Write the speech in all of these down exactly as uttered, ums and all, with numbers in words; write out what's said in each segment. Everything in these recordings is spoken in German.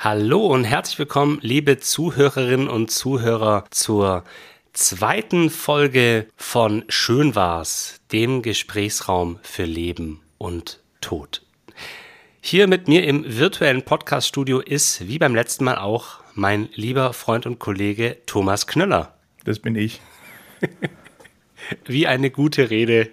Hallo und herzlich willkommen, liebe Zuhörerinnen und Zuhörer, zur zweiten Folge von Schön war's, dem Gesprächsraum für Leben und Tod. Hier mit mir im virtuellen Podcast-Studio ist, wie beim letzten Mal auch, mein lieber Freund und Kollege Thomas Knöller. Das bin ich. Wie eine gute Rede,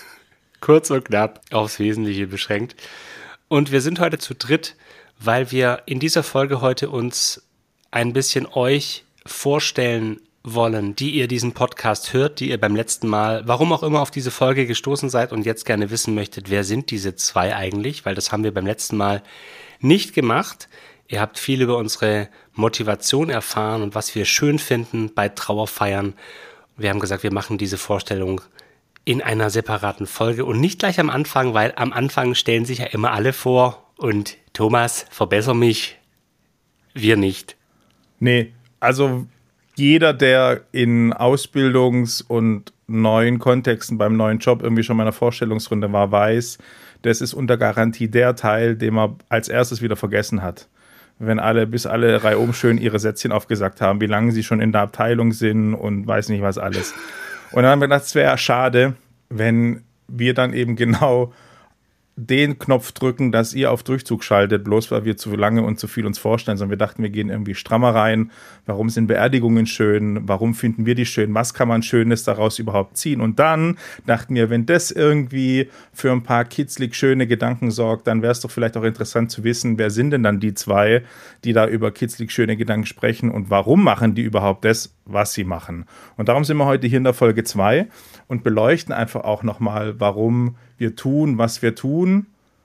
kurz und knapp, aufs Wesentliche beschränkt. Und wir sind heute zu dritt, weil wir in dieser Folge heute uns ein bisschen euch vorstellen wollen, die ihr diesen Podcast hört, die ihr beim letzten Mal, warum auch immer, auf diese Folge gestoßen seid und jetzt gerne wissen möchtet, wer sind diese zwei eigentlich, weil das haben wir beim letzten Mal nicht gemacht. Ihr habt viel über unsere Motivation erfahren und was wir schön finden bei Trauerfeiern. Wir haben gesagt, wir machen diese Vorstellung in einer separaten Folge und nicht gleich am Anfang, weil am Anfang stellen sich ja immer alle vor und Thomas, verbessere mich, wir nicht. Nee, also jeder, der in Ausbildungs- und neuen Kontexten beim neuen Job irgendwie schon mal in einer Vorstellungsrunde war, weiß, das ist unter Garantie der Teil, den man als erstes wieder vergessen hat. Wenn alle, bis alle reihum schön ihre Sätzchen aufgesagt haben, wie lange sie schon in der Abteilung sind und weiß nicht was alles. Und dann haben wir gedacht, es wäre schade, wenn wir dann eben genau den Knopf drücken, dass ihr auf Durchzug schaltet, bloß weil wir zu lange und zu viel uns vorstellen, sondern wir dachten, wir gehen irgendwie strammer rein. Warum sind Beerdigungen schön? Warum finden wir die schön? Was kann man Schönes daraus überhaupt ziehen? Und dann dachten wir, wenn das irgendwie für ein paar kitzlig schöne Gedanken sorgt, dann wäre es doch vielleicht auch interessant zu wissen, wer sind denn dann die zwei, die da über kitzlig schöne Gedanken sprechen und warum machen die überhaupt das, was sie machen? Und darum sind wir heute hier in der Folge zwei und beleuchten einfach auch nochmal, warum wir tun, was wir tun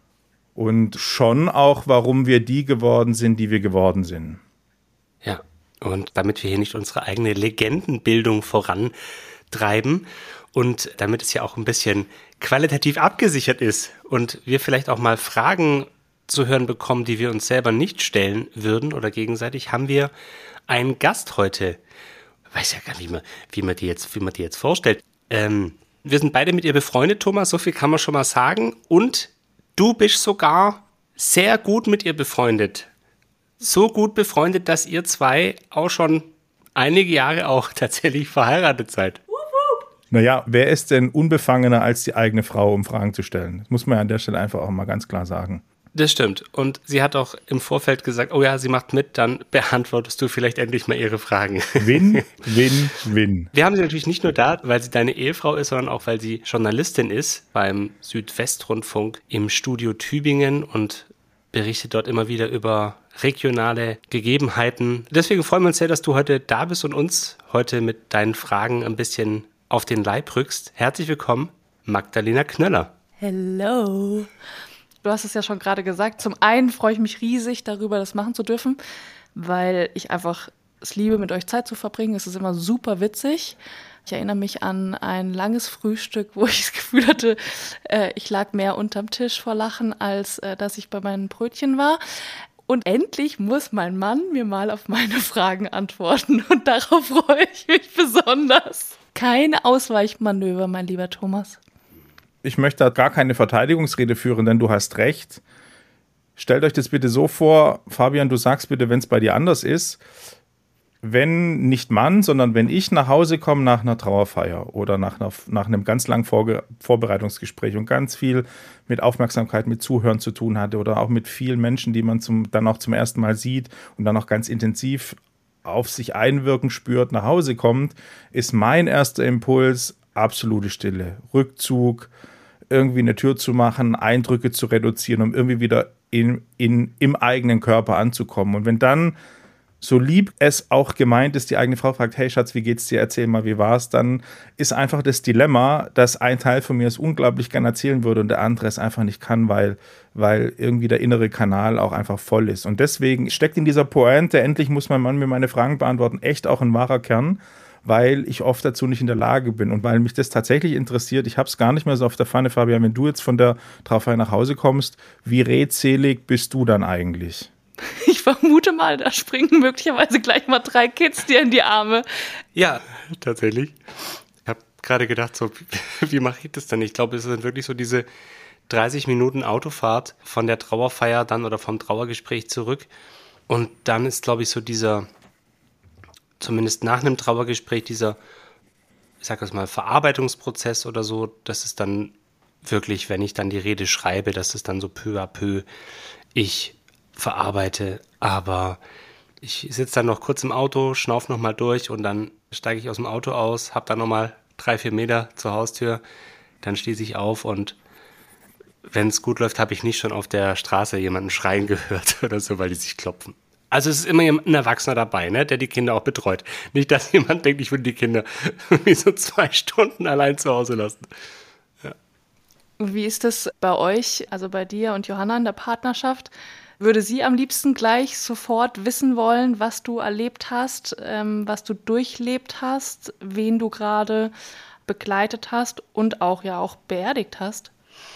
und schon auch, warum wir die geworden sind, die wir geworden sind. Ja, und damit wir hier nicht unsere eigene Legendenbildung vorantreiben und damit es ja auch ein bisschen qualitativ abgesichert ist und wir vielleicht auch mal Fragen zu hören bekommen, die wir uns selber nicht stellen würden oder gegenseitig, haben wir einen Gast heute. Ich weiß ja gar nicht mehr, wie man die jetzt, wie man die jetzt vorstellt. Ähm, Wir sind beide mit ihr befreundet, Thomas, so viel kann man schon mal sagen. Und du bist sogar sehr gut mit ihr befreundet. So gut befreundet, dass ihr zwei auch schon einige Jahre auch tatsächlich verheiratet seid. Naja, wer ist denn unbefangener als die eigene Frau, um Fragen zu stellen? Das muss man ja an der Stelle einfach auch mal ganz klar sagen. Das stimmt. Und sie hat auch im Vorfeld gesagt, oh ja, sie macht mit, dann beantwortest du vielleicht endlich mal ihre Fragen. Win, win, win. Wir haben sie natürlich nicht nur da, weil sie deine Ehefrau ist, sondern auch, weil sie Journalistin ist beim Südwestrundfunk im Studio Tübingen und berichtet dort immer wieder über regionale Gegebenheiten. Deswegen freuen wir uns sehr, dass du heute da bist und uns heute mit deinen Fragen ein bisschen auf den Leib rückst. Herzlich willkommen, Magdalena Knöller. Hello. Du hast es ja schon gerade gesagt. Zum einen freue ich mich riesig darüber, das machen zu dürfen, weil ich einfach es liebe, mit euch Zeit zu verbringen. Es ist immer super witzig. Ich erinnere mich an ein langes Frühstück, wo ich das Gefühl hatte, äh, ich lag mehr unterm Tisch vor Lachen, als äh, dass ich bei meinen Brötchen war. Und endlich muss mein Mann mir mal auf meine Fragen antworten. Und darauf freue ich mich besonders. Keine Ausweichmanöver, mein lieber Thomas. Ich möchte da gar keine Verteidigungsrede führen, denn du hast recht. Stellt euch das bitte so vor, Fabian, du sagst bitte, wenn es bei dir anders ist, wenn nicht Mann, sondern wenn ich nach Hause komme nach einer Trauerfeier oder nach, einer, nach einem ganz langen Vorge- Vorbereitungsgespräch und ganz viel mit Aufmerksamkeit, mit Zuhören zu tun hatte oder auch mit vielen Menschen, die man zum, dann auch zum ersten Mal sieht und dann auch ganz intensiv auf sich einwirken spürt, nach Hause kommt, ist mein erster Impuls absolute Stille, Rückzug, irgendwie eine Tür zu machen, Eindrücke zu reduzieren, um irgendwie wieder in, in, im eigenen Körper anzukommen. Und wenn dann, so lieb es auch gemeint ist, die eigene Frau fragt, hey Schatz, wie geht's dir, erzähl mal, wie war's, dann ist einfach das Dilemma, dass ein Teil von mir es unglaublich gern erzählen würde und der andere es einfach nicht kann, weil, weil irgendwie der innere Kanal auch einfach voll ist. Und deswegen steckt in dieser Pointe, endlich muss mein Mann mir meine Fragen beantworten, echt auch ein wahrer Kern, weil ich oft dazu nicht in der Lage bin und weil mich das tatsächlich interessiert. Ich habe es gar nicht mehr so auf der Pfanne, Fabian, wenn du jetzt von der Trauerfeier nach Hause kommst, wie redselig bist du dann eigentlich? Ich vermute mal, da springen möglicherweise gleich mal drei Kids dir in die Arme. Ja, tatsächlich. Ich habe gerade gedacht, so, wie mache ich das denn? Ich glaube, es sind wirklich so diese dreißig Minuten Autofahrt von der Trauerfeier dann oder vom Trauergespräch zurück. Und dann ist, glaube ich, so dieser, zumindest nach einem Trauergespräch, dieser, ich sag das mal, Verarbeitungsprozess oder so, das ist dann wirklich, wenn ich dann die Rede schreibe, dass es dann so peu à peu ich verarbeite. Aber ich sitze dann noch kurz im Auto, schnauf noch mal durch und dann steige ich aus dem Auto aus, habe dann noch mal drei, vier Meter zur Haustür, dann schließe ich auf und wenn es gut läuft, habe ich nicht schon auf der Straße jemanden schreien gehört oder so, weil die sich klopfen. Also es ist immer ein Erwachsener dabei, ne, der die Kinder auch betreut. Nicht, dass jemand denkt, ich würde die Kinder wie so zwei Stunden allein zu Hause lassen. Ja. Wie ist das bei euch, also bei dir und Johanna in der Partnerschaft? Würde sie am liebsten gleich sofort wissen wollen, was du erlebt hast, ähm, was du durchlebt hast, wen du gerade begleitet hast und auch ja auch beerdigt hast?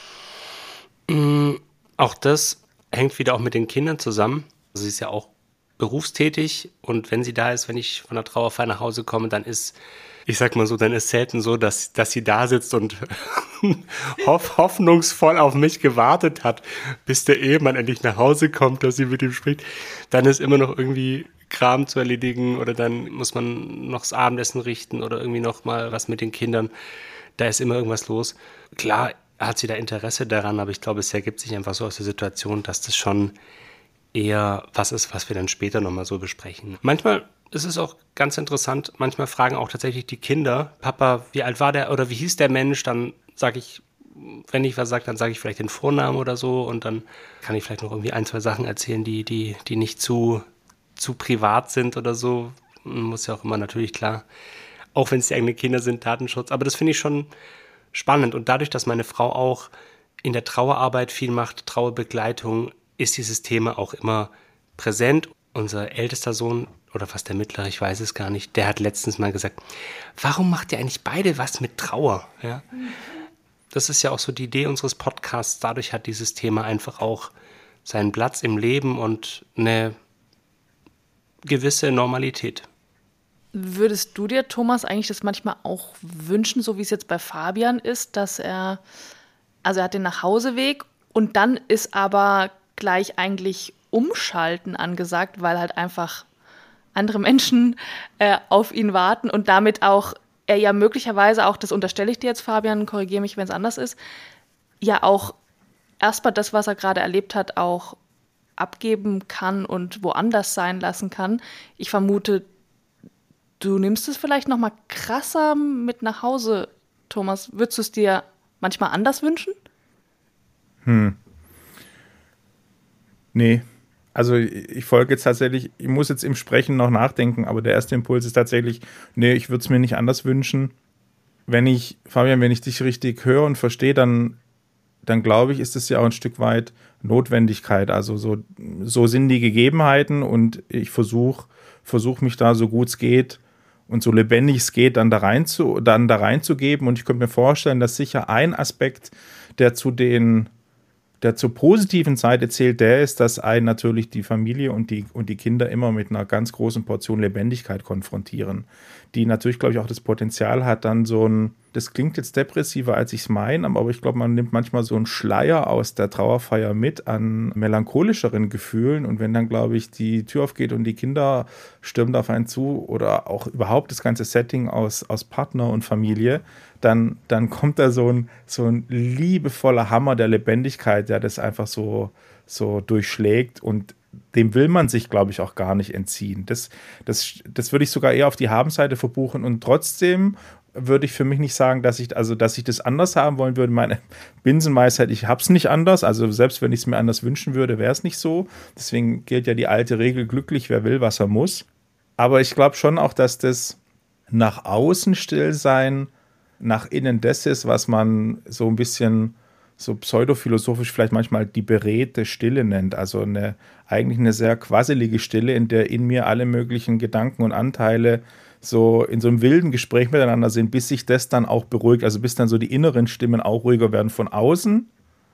Auch das hängt wieder auch mit den Kindern zusammen. Also sie ist ja auch berufstätig und wenn sie da ist, wenn ich von der Trauerfeier nach Hause komme, dann ist, ich sag mal so, dann ist selten so, dass, dass sie da sitzt und hoff, hoffnungsvoll auf mich gewartet hat, bis der Ehemann endlich nach Hause kommt, dass sie mit ihm spricht. Dann ist immer noch irgendwie Kram zu erledigen oder dann muss man noch das Abendessen richten oder irgendwie noch mal was mit den Kindern. Da ist immer irgendwas los. Klar hat sie da Interesse daran, aber ich glaube, es ergibt sich einfach so aus der Situation, dass das schon eher was ist, was wir dann später nochmal so besprechen. Manchmal ist es auch ganz interessant, manchmal fragen auch tatsächlich die Kinder, Papa, wie alt war der oder wie hieß der Mensch? Dann sage ich, wenn ich was sage, dann sage ich vielleicht den Vornamen oder so und dann kann ich vielleicht noch irgendwie ein, zwei Sachen erzählen, die, die, die nicht zu, zu privat sind oder so. Man muss ja auch immer natürlich klar, auch wenn es die eigenen Kinder sind, Datenschutz. Aber das finde ich schon spannend und dadurch, dass meine Frau auch in der Trauerarbeit viel macht, Trauerbegleitung, ist dieses Thema auch immer präsent. Unser ältester Sohn, oder fast der mittlere, ich weiß es gar nicht, der hat letztens mal gesagt, warum macht ihr eigentlich beide was mit Trauer? Ja? Das ist ja auch so die Idee unseres Podcasts. Dadurch hat dieses Thema einfach auch seinen Platz im Leben und eine gewisse Normalität. Würdest du dir, Thomas, eigentlich das manchmal auch wünschen, so wie es jetzt bei Fabian ist, dass er, also er hat den Nachhauseweg und dann ist aber gleich eigentlich Umschalten angesagt, weil halt einfach andere Menschen äh, auf ihn warten und damit auch er ja möglicherweise auch, das unterstelle ich dir jetzt, Fabian, korrigiere mich, wenn es anders ist, ja auch erstmal das, was er gerade erlebt hat, auch abgeben kann und woanders sein lassen kann. Ich vermute, du nimmst es vielleicht noch mal krasser mit nach Hause, Thomas. Würdest du es dir manchmal anders wünschen? Hm. Nee. Also ich folge jetzt tatsächlich, ich muss jetzt im Sprechen noch nachdenken, aber der erste Impuls ist tatsächlich, nee, ich würde es mir nicht anders wünschen. Wenn ich, Fabian, wenn ich dich richtig höre und verstehe, dann, dann glaube ich, ist es ja auch ein Stück weit Notwendigkeit. Also so, so sind die Gegebenheiten und ich versuche versuch mich da so gut es geht und so lebendig es geht, dann da rein zu, dann da reinzugeben. Und ich könnte mir vorstellen, dass sicher ein Aspekt, der zu den der zur positiven Seite zählt, der ist, dass einen natürlich die Familie und die, und die Kinder immer mit einer ganz großen Portion Lebendigkeit konfrontieren, die natürlich, glaube ich, auch das Potenzial hat, dann so ein, das klingt jetzt depressiver, als ich es meine, aber ich glaube, man nimmt manchmal so einen Schleier aus der Trauerfeier mit an melancholischeren Gefühlen und wenn dann, glaube ich, die Tür aufgeht und die Kinder stürmen auf einen zu oder auch überhaupt das ganze Setting aus, aus Partner und Familie, dann, dann kommt da so ein, so ein liebevoller Hammer der Lebendigkeit, der das einfach so, so durchschlägt und dem will man sich, glaube ich, auch gar nicht entziehen. Das, das, das würde ich sogar eher auf die Habenseite verbuchen und trotzdem würde ich für mich nicht sagen, dass ich, also, dass ich das anders haben wollen würde. Meine Binsenweisheit, ich habe es nicht anders, also selbst wenn ich es mir anders wünschen würde, wäre es nicht so. Deswegen gilt ja die alte Regel, glücklich, wer will, was er muss. Aber ich glaube schon auch, dass das nach außen still sein, nach innen das ist, was man so ein bisschen so pseudophilosophisch vielleicht manchmal die beredte Stille nennt. Also eine, eigentlich eine sehr quasselige Stille, in der in mir alle möglichen Gedanken und Anteile so in so einem wilden Gespräch miteinander sind, bis sich das dann auch beruhigt. Also bis dann so die inneren Stimmen auch ruhiger werden. Von außen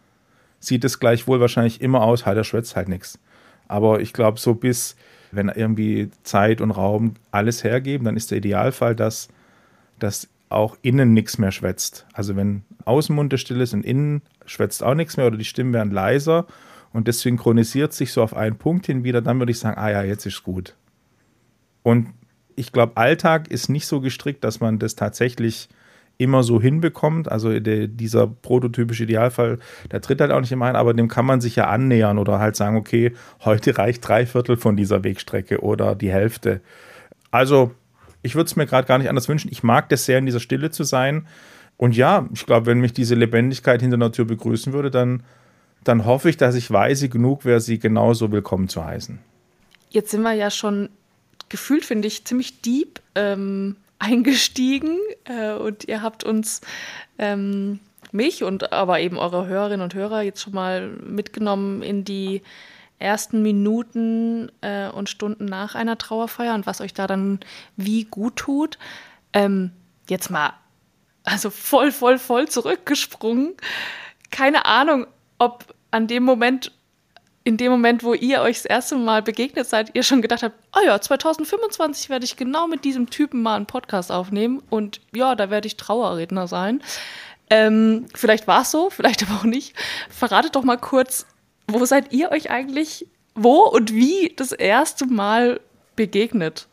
sieht es gleichwohl wahrscheinlich immer aus, halt, er schwätzt halt nichts. Aber ich glaube, so bis, wenn irgendwie Zeit und Raum alles hergeben, dann ist der Idealfall, dass, dass auch innen nichts mehr schwätzt. Also wenn außen munterstill ist und innen schwätzt auch nichts mehr oder die Stimmen werden leiser und das synchronisiert sich so auf einen Punkt hin wieder, dann würde ich sagen, ah ja, jetzt ist gut. Und ich glaube, Alltag ist nicht so gestrickt, dass man das tatsächlich immer so hinbekommt. Also de, dieser prototypische Idealfall, der tritt halt auch nicht immer ein, aber dem kann man sich ja annähern oder halt sagen, okay, heute reicht drei Viertel von dieser Wegstrecke oder die Hälfte. Also ich würde es mir gerade gar nicht anders wünschen. Ich mag das sehr, in dieser Stille zu sein. Und ja, ich glaube, wenn mich diese Lebendigkeit hinter der Tür begrüßen würde, dann, dann hoffe ich, dass ich weise genug wäre, sie genauso willkommen zu heißen. Jetzt sind wir ja schon gefühlt, finde ich, ziemlich deep ähm, eingestiegen äh, und ihr habt uns, ähm, mich und aber eben eure Hörerinnen und Hörer jetzt schon mal mitgenommen in die ersten Minuten äh, und Stunden nach einer Trauerfeier und was euch da dann wie gut tut. Ähm, jetzt mal, also voll, voll, voll zurückgesprungen. Keine Ahnung, ob an dem Moment in dem Moment, wo ihr euch das erste Mal begegnet seid, ihr schon gedacht habt, oh ja, zwanzig fünfundzwanzig werde ich genau mit diesem Typen mal einen Podcast aufnehmen und ja, da werde ich Trauerredner sein. Ähm, vielleicht war es so, vielleicht aber auch nicht. Verratet doch mal kurz, wo seid ihr euch eigentlich, wo und wie das erste Mal begegnet?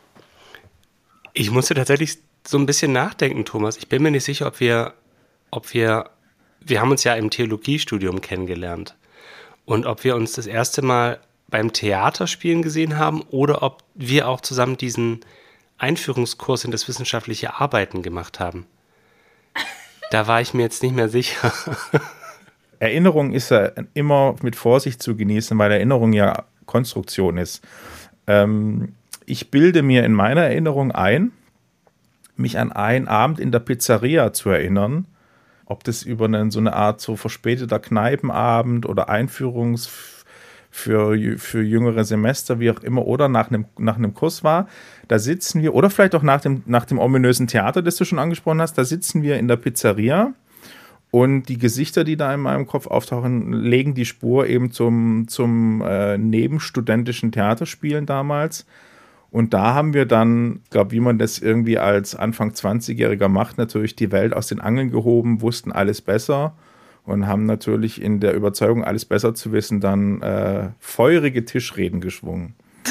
Ich musste tatsächlich so ein bisschen nachdenken, Thomas. Ich bin mir nicht sicher, ob wir, ob wir, wir haben uns ja im Theologiestudium kennengelernt. Und ob wir uns das erste Mal beim Theaterspielen gesehen haben oder ob wir auch zusammen diesen Einführungskurs in das wissenschaftliche Arbeiten gemacht haben. Da war ich mir jetzt nicht mehr sicher. Erinnerung ist ja immer mit Vorsicht zu genießen, weil Erinnerung ja Konstruktion ist. Ähm, ich bilde mir in meiner Erinnerung ein, mich an einen Abend in der Pizzeria zu erinnern, ob das über eine, so eine Art so verspäteter Kneipenabend oder Einführungs für, für jüngere Semester, wie auch immer, oder nach einem, nach einem Kurs war. Da sitzen wir, oder vielleicht auch nach dem, nach dem ominösen Theater, das du schon angesprochen hast, da sitzen wir in der Pizzeria und die Gesichter, die da in meinem Kopf auftauchen, legen die Spur eben zum, zum äh, nebenstudentischen Theaterspielen damals. Und da haben wir dann, ich glaube, wie man das irgendwie als Anfang zwanzigjähriger macht, natürlich die Welt aus den Angeln gehoben, wussten alles besser und haben natürlich in der Überzeugung, alles besser zu wissen, dann äh, feurige Tischreden geschwungen.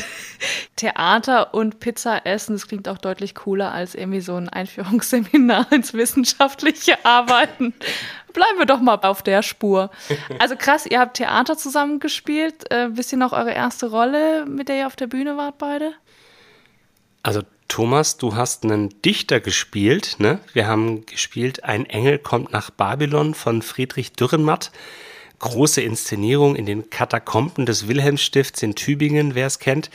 Theater und Pizza essen, das klingt auch deutlich cooler als irgendwie so ein Einführungsseminar ins wissenschaftliche Arbeiten. Bleiben wir doch mal auf der Spur. Also krass, ihr habt Theater zusammen gespielt. Äh, wisst ihr noch eure erste Rolle, mit der ihr auf der Bühne wart beide? Also Thomas, du hast einen Dichter gespielt, ne? Wir haben gespielt, ein Engel kommt nach Babylon von Friedrich Dürrenmatt. Große Inszenierung in den Katakomben des Wilhelmsstifts in Tübingen, wer es kennt.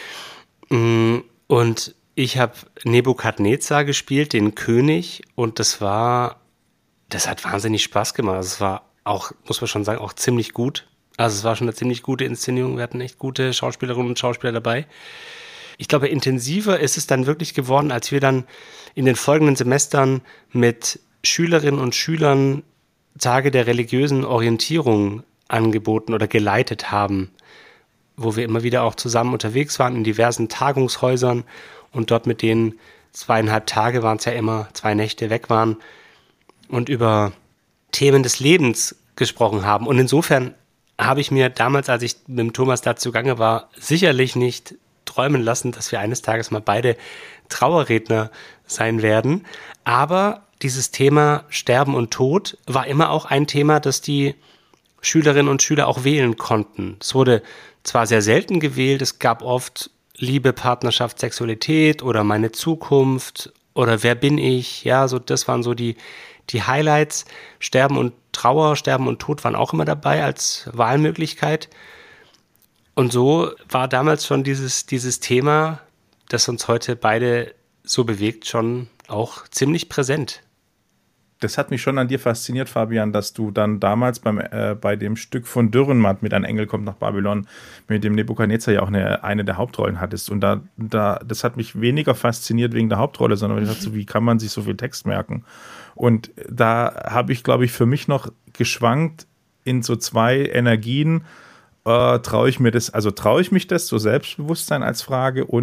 Und ich habe Nebukadnezar gespielt, den König, und das war, das hat wahnsinnig Spaß gemacht. Also es war auch, muss man schon sagen, auch ziemlich gut. Also es war schon eine ziemlich gute Inszenierung. Wir hatten echt gute Schauspielerinnen und Schauspieler dabei. Ich glaube, intensiver ist es dann wirklich geworden, als wir dann in den folgenden Semestern mit Schülerinnen und Schülern Tage der religiösen Orientierung angeboten oder geleitet haben, wo wir immer wieder auch zusammen unterwegs waren in diversen Tagungshäusern und dort mit denen zweieinhalb Tage waren es ja immer, zwei Nächte weg waren und über Themen des Lebens gesprochen haben. Und insofern habe ich mir damals, als ich mit dem Thomas da zugange war, sicherlich nicht träumen lassen, dass wir eines Tages mal beide Trauerredner sein werden. Aber dieses Thema Sterben und Tod war immer auch ein Thema, das die Schülerinnen und Schüler auch wählen konnten. Es wurde zwar sehr selten gewählt, es gab oft Liebe, Partnerschaft, Sexualität oder meine Zukunft oder wer bin ich? Ja, so das waren so die, die Highlights. Sterben und Trauer, Sterben und Tod waren auch immer dabei als Wahlmöglichkeit. Und so war damals schon dieses, dieses Thema, das uns heute beide so bewegt, schon auch ziemlich präsent. Das hat mich schon an dir fasziniert, Fabian, dass du dann damals beim, äh, bei dem Stück von Dürrenmatt mit Ein Engel kommt nach Babylon mit dem Nebukadnezar ja auch eine, eine der Hauptrollen hattest. Und da, da, das hat mich weniger fasziniert wegen der Hauptrolle, sondern ich dachte so, wie kann man sich so viel Text merken? Und da habe ich, glaube ich, für mich noch geschwankt in so zwei Energien. Äh, traue ich mir das, also traue ich mich das, so Selbstbewusstsein als Frage und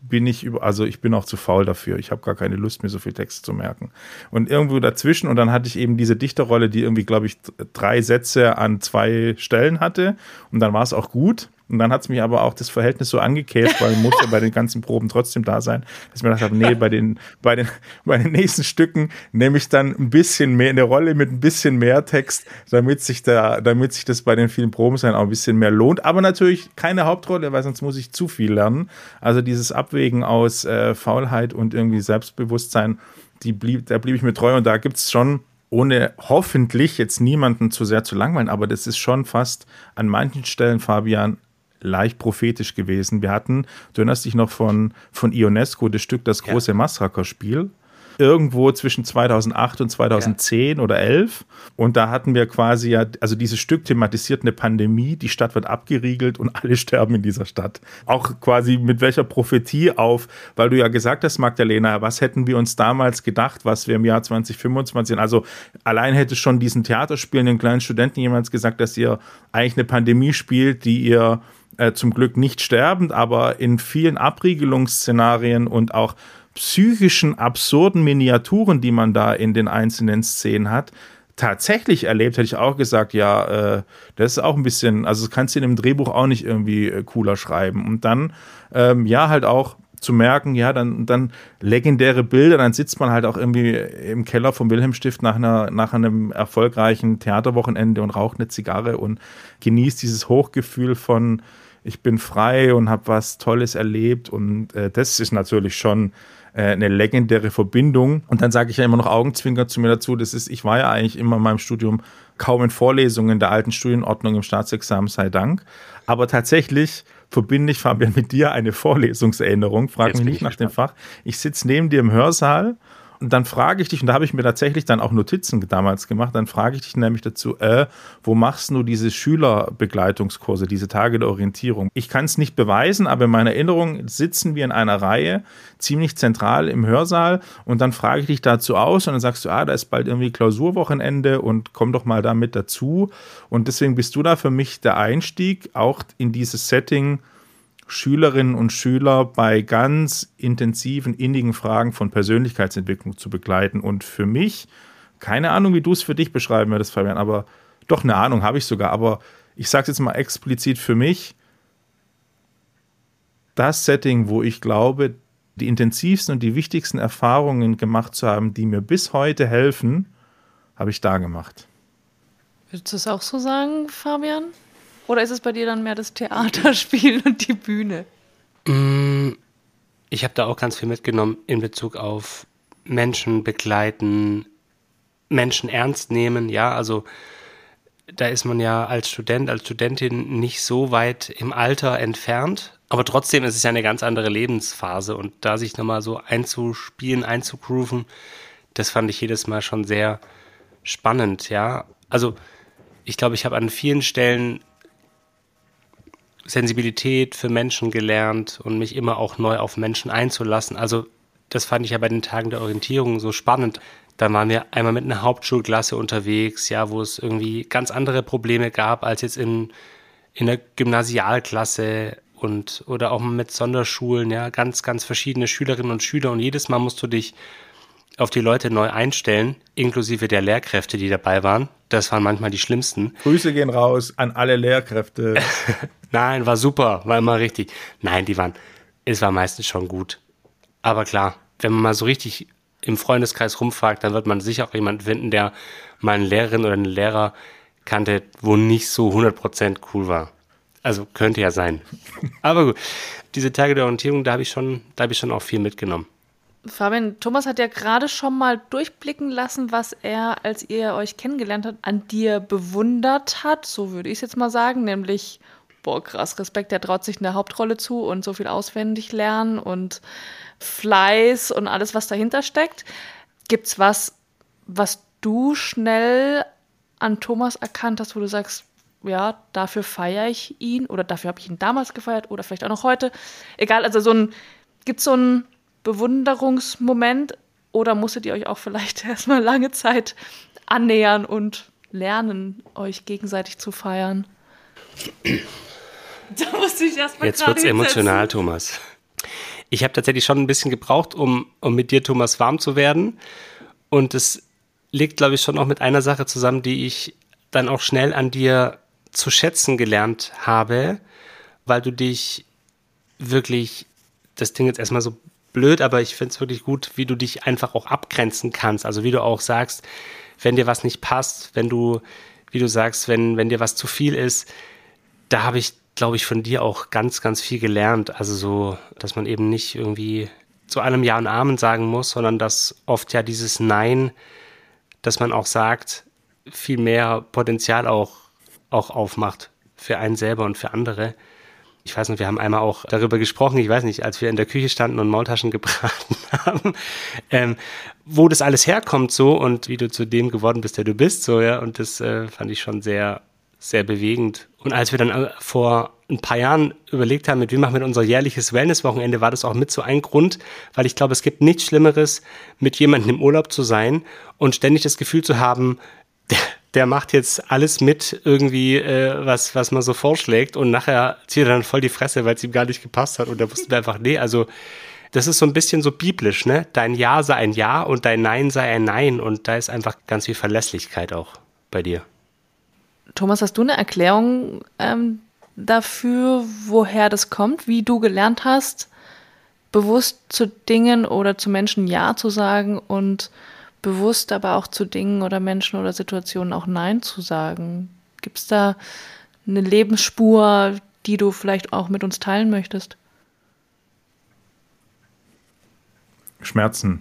bin ich über, also ich bin auch zu faul dafür. Ich habe gar keine Lust, mir so viel Text zu merken. Und irgendwo dazwischen, und dann hatte ich eben diese Dichterrolle, die irgendwie, glaube ich, drei Sätze an zwei Stellen hatte. Und dann war es auch gut. Und dann hat es mich aber auch das Verhältnis so angekäst, weil ich muss ja bei den ganzen Proben trotzdem da sein, dass ich mir gedacht habe, nee, bei den, bei den, bei den nächsten Stücken nehme ich dann ein bisschen mehr, eine Rolle mit ein bisschen mehr Text, damit sich da, damit sich das bei den vielen Proben sein auch ein bisschen mehr lohnt. Aber natürlich keine Hauptrolle, weil sonst muss ich zu viel lernen. Also dieses Abwägen aus äh, Faulheit und irgendwie Selbstbewusstsein, die blieb, da blieb ich mir treu, und da gibt es schon, ohne hoffentlich jetzt niemanden zu sehr zu langweilen, aber das ist schon fast an manchen Stellen, Fabian, leicht prophetisch gewesen. Wir hatten, du erinnerst dich noch von, von Ionesco, das Stück Das große ja. Massaker-Spiel, irgendwo zwischen zweitausendacht und zweitausendzehn ja. oder elf. Und da hatten wir quasi ja, also dieses Stück thematisiert eine Pandemie, die Stadt wird abgeriegelt und alle sterben in dieser Stadt. Auch quasi mit welcher Prophetie auf, weil du ja gesagt hast, Magdalena, was hätten wir uns damals gedacht, was wir im Jahr zwanzig fünfundzwanzig, also allein hätte schon diesen Theaterspielenden kleinen Studenten jemals gesagt, dass ihr eigentlich eine Pandemie spielt, die ihr äh, zum Glück nicht sterbend, aber in vielen Abriegelungsszenarien und auch psychischen, absurden Miniaturen, die man da in den einzelnen Szenen hat, tatsächlich erlebt, hätte ich auch gesagt, ja, äh, das ist auch ein bisschen, also das kannst du in einem Drehbuch auch nicht irgendwie äh, cooler schreiben. Und dann, ähm, ja, halt auch zu merken, ja, dann, dann legendäre Bilder, dann sitzt man halt auch irgendwie im Keller vom Wilhelmstift nach, einer, nach einem erfolgreichen Theaterwochenende und raucht eine Zigarre und genießt dieses Hochgefühl von, ich bin frei und habe was Tolles erlebt, und äh, das ist natürlich schon eine legendäre Verbindung. Und dann sage ich ja immer noch Augenzwinker zu mir dazu, das ist, ich war ja eigentlich immer in meinem Studium kaum in Vorlesungen der alten Studienordnung im Staatsexamen, sei Dank. Aber tatsächlich verbinde ich, Fabian, mit dir eine Vorlesungserinnerung. Frag mich nicht nach dem Fach. Ich sitze neben dir im Hörsaal, und dann frage ich dich, und da habe ich mir tatsächlich dann auch Notizen damals gemacht, dann frage ich dich nämlich dazu, äh, wo machst du diese Schülerbegleitungskurse, diese Tage der Orientierung? Ich kann es nicht beweisen, aber in meiner Erinnerung sitzen wir in einer Reihe, ziemlich zentral im Hörsaal, und dann frage ich dich dazu aus, und dann sagst du, ah, da ist bald irgendwie Klausurwochenende und komm doch mal da mit dazu. Und deswegen bist du da für mich der Einstieg, auch in dieses Setting, Schülerinnen und Schüler bei ganz intensiven, innigen Fragen von Persönlichkeitsentwicklung zu begleiten. Und für mich, keine Ahnung, wie du es für dich beschreiben würdest, Fabian, aber doch eine Ahnung habe ich sogar, aber ich sage es jetzt mal explizit für mich, das Setting, wo ich glaube, die intensivsten und die wichtigsten Erfahrungen gemacht zu haben, die mir bis heute helfen, habe ich da gemacht. Würdest du es auch so sagen, Fabian? Oder ist es bei dir dann mehr das Theaterspielen und die Bühne? Ich habe da auch ganz viel mitgenommen in Bezug auf Menschen begleiten, Menschen ernst nehmen. Ja, also da ist man ja als Student, als Studentin nicht so weit im Alter entfernt. Aber trotzdem ist es ja eine ganz andere Lebensphase. Und da sich nochmal so einzuspielen, einzugrooven, das fand ich jedes Mal schon sehr spannend. Ja, also ich glaube, ich habe an vielen Stellen Sensibilität für Menschen gelernt und mich immer auch neu auf Menschen einzulassen. Also das fand ich ja bei den Tagen der Orientierung so spannend. Da waren wir einmal mit einer Hauptschulklasse unterwegs, ja, wo es irgendwie ganz andere Probleme gab als jetzt in, in der Gymnasialklasse und oder auch mit Sonderschulen, ja, ganz, ganz verschiedene Schülerinnen und Schüler, und jedes Mal musst du dich auf die Leute neu einstellen, inklusive der Lehrkräfte, die dabei waren. Das waren manchmal die schlimmsten. Grüße gehen raus an alle Lehrkräfte. Nein, war super, war immer richtig. Nein, die waren, es war meistens schon gut. Aber klar, wenn man mal so richtig im Freundeskreis rumfragt, dann wird man sicher auch jemanden finden, der mal eine Lehrerin oder einen Lehrer kannte, wo nicht so hundert Prozent cool war. Also könnte ja sein. Aber gut, diese Tage der Orientierung, da habe ich schon, da habe ich schon auch viel mitgenommen. Fabian, Thomas hat ja gerade schon mal durchblicken lassen, was er, als ihr euch kennengelernt habt, an dir bewundert hat. So würde ich es jetzt mal sagen, nämlich, boah, krass, Respekt, der traut sich eine Hauptrolle zu und so viel auswendig lernen und Fleiß und alles, was dahinter steckt. Gibt's was, was du schnell an Thomas erkannt hast, wo du sagst, ja, dafür feiere ich ihn oder dafür habe ich ihn damals gefeiert oder vielleicht auch noch heute. Egal, also so ein, gibt's so ein Bewunderungsmoment, oder musstet ihr euch auch vielleicht erstmal lange Zeit annähern und lernen, euch gegenseitig zu feiern? Da musste ich erstmal Jetzt wird's emotional, Thomas. ich habe tatsächlich schon ein bisschen gebraucht, um, um mit dir, Thomas, warm zu werden. Und es liegt, glaube ich, schon auch mit einer Sache zusammen, die ich dann auch schnell an dir zu schätzen gelernt habe, weil du dich wirklich, das Ding jetzt erstmal so blöd, aber ich finde es wirklich gut, wie du dich einfach auch abgrenzen kannst. Also wie du auch sagst, wenn dir was nicht passt, wenn du, wie du sagst, wenn, wenn dir was zu viel ist, da habe ich, glaube ich, von dir auch ganz, ganz viel gelernt. Also so, dass man eben nicht irgendwie zu allem Ja und Amen sagen muss, sondern dass oft ja dieses Nein, dass man auch sagt, viel mehr Potenzial auch, auch aufmacht für einen selber und für andere. Ich weiß nicht, wir haben einmal auch darüber gesprochen, ich weiß nicht, als wir in der Küche standen und Maultaschen gebraten haben, ähm, wo das alles herkommt so und wie du zu dem geworden bist, der du bist, so, ja, und das äh, fand ich schon sehr, sehr bewegend. Und als wir dann äh, vor ein paar Jahren überlegt haben, mit wem machen wir unser jährliches Wellness-Wochenende, war das auch mit so ein Grund, weil ich glaube, es gibt nichts Schlimmeres, mit jemandem im Urlaub zu sein und ständig das Gefühl zu haben, der, der macht jetzt alles mit irgendwie, äh, was, was man so vorschlägt und nachher zieht er dann voll die Fresse, weil es ihm gar nicht gepasst hat und da wussten wir einfach, nee, also das ist so ein bisschen so biblisch, ne? Dein Ja sei ein Ja und dein Nein sei ein Nein und da ist einfach ganz viel Verlässlichkeit auch bei dir. Thomas, hast du eine Erklärung ähm, dafür, woher das kommt, wie du gelernt hast, bewusst zu Dingen oder zu Menschen Ja zu sagen und bewusst aber auch zu Dingen oder Menschen oder Situationen auch Nein zu sagen? Gibt es da eine Lebensspur, die du vielleicht auch mit uns teilen möchtest? Schmerzen.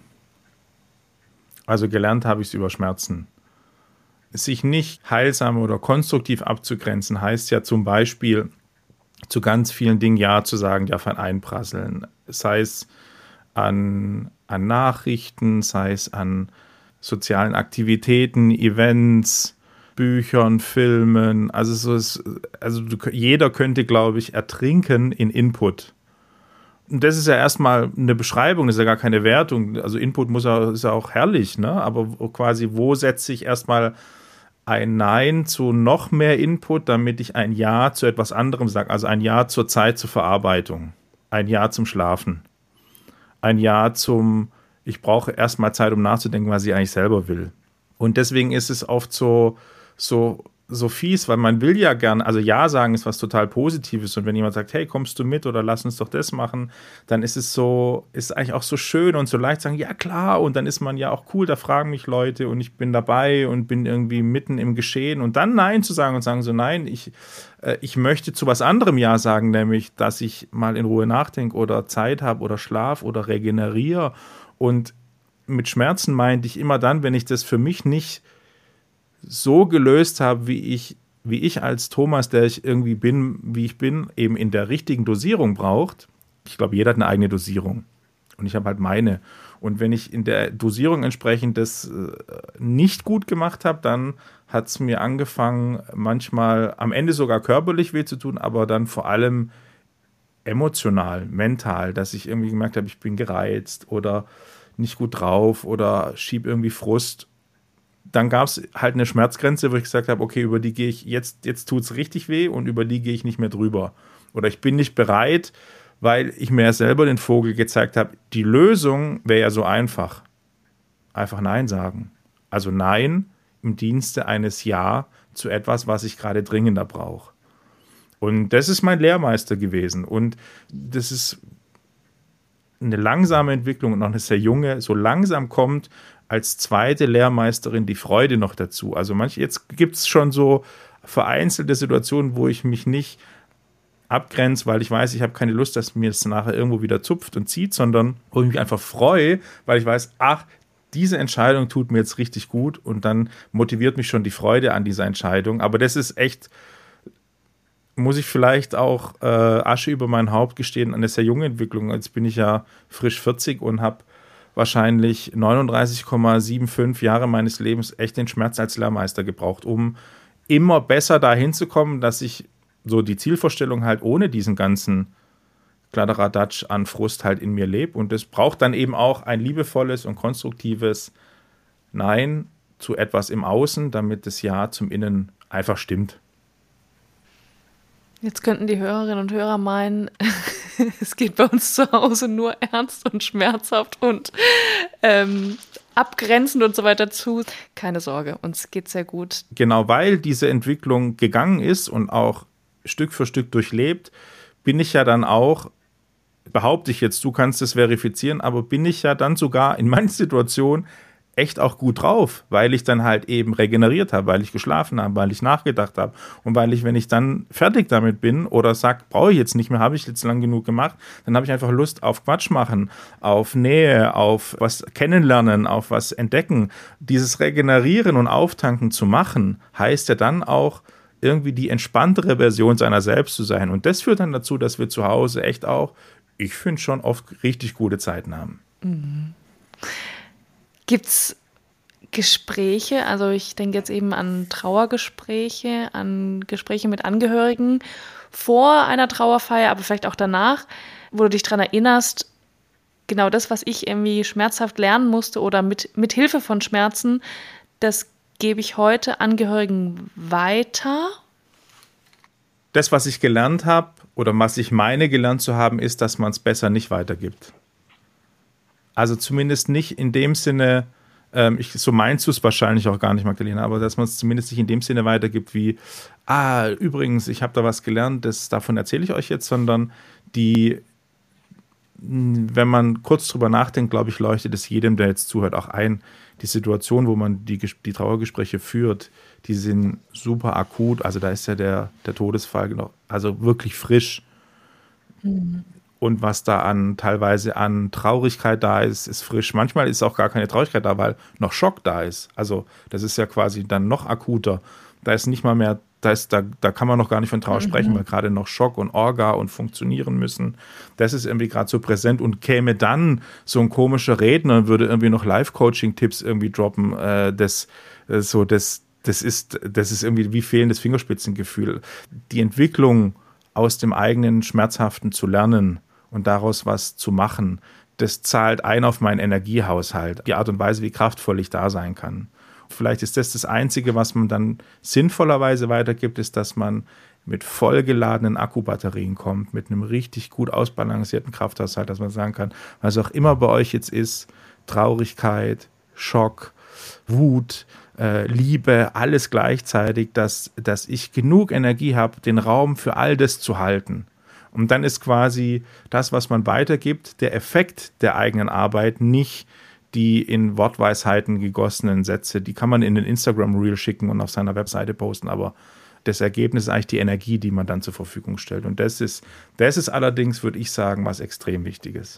Also gelernt habe ich es über Schmerzen. Sich nicht heilsam oder konstruktiv abzugrenzen, heißt ja zum Beispiel zu ganz vielen Dingen Ja zu sagen, die auf einen einprasseln. Sei es an, an Nachrichten, sei es an sozialen Aktivitäten, Events, Büchern, Filmen. Also, so ist, also jeder könnte, glaube ich, ertrinken in Input. Und das ist ja erstmal eine Beschreibung, das ist ja gar keine Wertung. Also Input muss ja, ist ja auch herrlich, ne? Aber quasi, wo setze ich erstmal ein Nein zu noch mehr Input, damit ich ein Ja zu etwas anderem sage. Also ein Ja zur Zeit zur Verarbeitung, ein Ja zum Schlafen, ein Ja zum, ich brauche erstmal Zeit, um nachzudenken, was ich eigentlich selber will. Und deswegen ist es oft so, so, so fies, weil man will ja gern, also Ja sagen ist was total Positives und wenn jemand sagt, hey, kommst du mit oder lass uns doch das machen, dann ist es so, ist eigentlich auch so schön und so leicht sagen, ja klar, und dann ist man ja auch cool, da fragen mich Leute und ich bin dabei und bin irgendwie mitten im Geschehen und dann Nein zu sagen und sagen so, nein, ich, äh, ich möchte zu was anderem Ja sagen, nämlich, dass ich mal in Ruhe nachdenke oder Zeit habe oder schlaf oder regeneriere. Und mit Schmerzen meinte ich immer dann, wenn ich das für mich nicht so gelöst habe, wie ich, wie ich als Thomas, der ich irgendwie bin, wie ich bin, eben in der richtigen Dosierung braucht. Ich glaube, jeder hat eine eigene Dosierung. Und ich habe halt meine. Und wenn ich in der Dosierung entsprechend das äh, nicht gut gemacht habe, dann hat es mir angefangen, manchmal am Ende sogar körperlich weh zu tun, aber dann vor allem emotional, mental, dass ich irgendwie gemerkt habe, ich bin gereizt oder nicht gut drauf oder schieb irgendwie Frust. Dann gab es halt eine Schmerzgrenze, wo ich gesagt habe, okay, über die gehe ich, jetzt, jetzt tut es richtig weh und über die gehe ich nicht mehr drüber. Oder ich bin nicht bereit, weil ich mir ja selber den Vogel gezeigt habe, die Lösung wäre ja so einfach. Einfach Nein sagen. Also Nein im Dienste eines Ja zu etwas, was ich gerade dringender brauche. Und das ist mein Lehrmeister gewesen. Und das ist eine langsame Entwicklung und noch eine sehr junge. So langsam kommt als zweite Lehrmeisterin die Freude noch dazu. Also manch, jetzt gibt es schon so vereinzelte Situationen, wo ich mich nicht abgrenze, weil ich weiß, ich habe keine Lust, dass mir das nachher irgendwo wieder zupft und zieht, sondern wo ich mich einfach freue, weil ich weiß, ach, diese Entscheidung tut mir jetzt richtig gut und dann motiviert mich schon die Freude an dieser Entscheidung. Aber das ist echt, muss ich vielleicht auch äh, Asche über mein Haupt gestehen, eine sehr junge Entwicklung. Jetzt bin ich ja frisch vierzig und habe wahrscheinlich neununddreißig Komma fünfundsiebzig Jahre meines Lebens echt den Schmerz als Lehrmeister gebraucht, um immer besser dahin zu kommen, dass ich so die Zielvorstellung halt ohne diesen ganzen Kladderadatsch an Frust halt in mir lebe. Und es braucht dann eben auch ein liebevolles und konstruktives Nein zu etwas im Außen, damit das Ja zum Innen einfach stimmt. Jetzt könnten die Hörerinnen und Hörer meinen, es geht bei uns zu Hause nur ernst und schmerzhaft und ähm, abgrenzend und so weiter zu. Keine Sorge, uns geht sehr gut. Genau, weil diese Entwicklung gegangen ist und auch Stück für Stück durchlebt, bin ich ja dann auch, behaupte ich jetzt, du kannst es verifizieren, aber bin ich ja dann sogar in manchen Situationen echt auch gut drauf, weil ich dann halt eben regeneriert habe, weil ich geschlafen habe, weil ich nachgedacht habe und weil ich, wenn ich dann fertig damit bin oder sage, brauche ich jetzt nicht mehr, habe ich jetzt lang genug gemacht, dann habe ich einfach Lust auf Quatsch machen, auf Nähe, auf was kennenlernen, auf was entdecken. Dieses Regenerieren und Auftanken zu machen, heißt ja dann auch, irgendwie die entspanntere Version seiner selbst zu sein. Und das führt dann dazu, dass wir zu Hause echt auch, ich finde, schon oft richtig gute Zeiten haben. Mhm. Gibt es Gespräche, also ich denke jetzt eben an Trauergespräche, an Gespräche mit Angehörigen vor einer Trauerfeier, aber vielleicht auch danach, wo du dich daran erinnerst, genau das, was ich irgendwie schmerzhaft lernen musste oder mit, mit Hilfe von Schmerzen, das gebe ich heute Angehörigen weiter? Das, was ich gelernt habe oder was ich meine gelernt zu haben, ist, dass man es besser nicht weitergibt. Also zumindest nicht in dem Sinne, ähm, ich, so meinst du es wahrscheinlich auch gar nicht, Magdalena, aber dass man es zumindest nicht in dem Sinne weitergibt wie, ah, übrigens, ich habe da was gelernt, das, davon erzähle ich euch jetzt, sondern die, wenn man kurz drüber nachdenkt, glaube ich, leuchtet es jedem, der jetzt zuhört, auch ein. Die Situation, wo man die, die Trauergespräche führt, die sind super akut, also da ist ja der, der Todesfall noch, also wirklich frisch. Mhm. Und was da an teilweise an Traurigkeit da ist, ist frisch. Manchmal ist auch gar keine Traurigkeit da, weil noch Schock da ist. Also das ist ja quasi dann noch akuter. Da ist nicht mal mehr, da, ist, da, da kann man noch gar nicht von Trauer mhm. sprechen, weil gerade noch Schock und Orga und funktionieren müssen. Das ist irgendwie gerade so präsent und käme dann so ein komischer Redner und würde irgendwie noch Live-Coaching-Tipps irgendwie droppen. Äh, das, äh, so, das, das, ist, das ist irgendwie wie fehlendes Fingerspitzengefühl. Die Entwicklung aus dem eigenen Schmerzhaften zu lernen und daraus was zu machen, das zahlt ein auf meinen Energiehaushalt, die Art und Weise, wie kraftvoll ich da sein kann. Vielleicht ist das das Einzige, was man dann sinnvollerweise weitergibt, ist, dass man mit vollgeladenen Akkubatterien kommt, mit einem richtig gut ausbalancierten Krafthaushalt, dass man sagen kann, was auch immer bei euch jetzt ist, Traurigkeit, Schock, Wut, äh, Liebe, alles gleichzeitig, dass, dass ich genug Energie habe, den Raum für all das zu halten. Und dann ist quasi das, was man weitergibt, der Effekt der eigenen Arbeit, nicht die in Wortweisheiten gegossenen Sätze. Die kann man in den Instagram-Reel schicken und auf seiner Webseite posten, aber das Ergebnis ist eigentlich die Energie, die man dann zur Verfügung stellt. Und das ist, das ist allerdings, würde ich sagen, was extrem wichtig ist.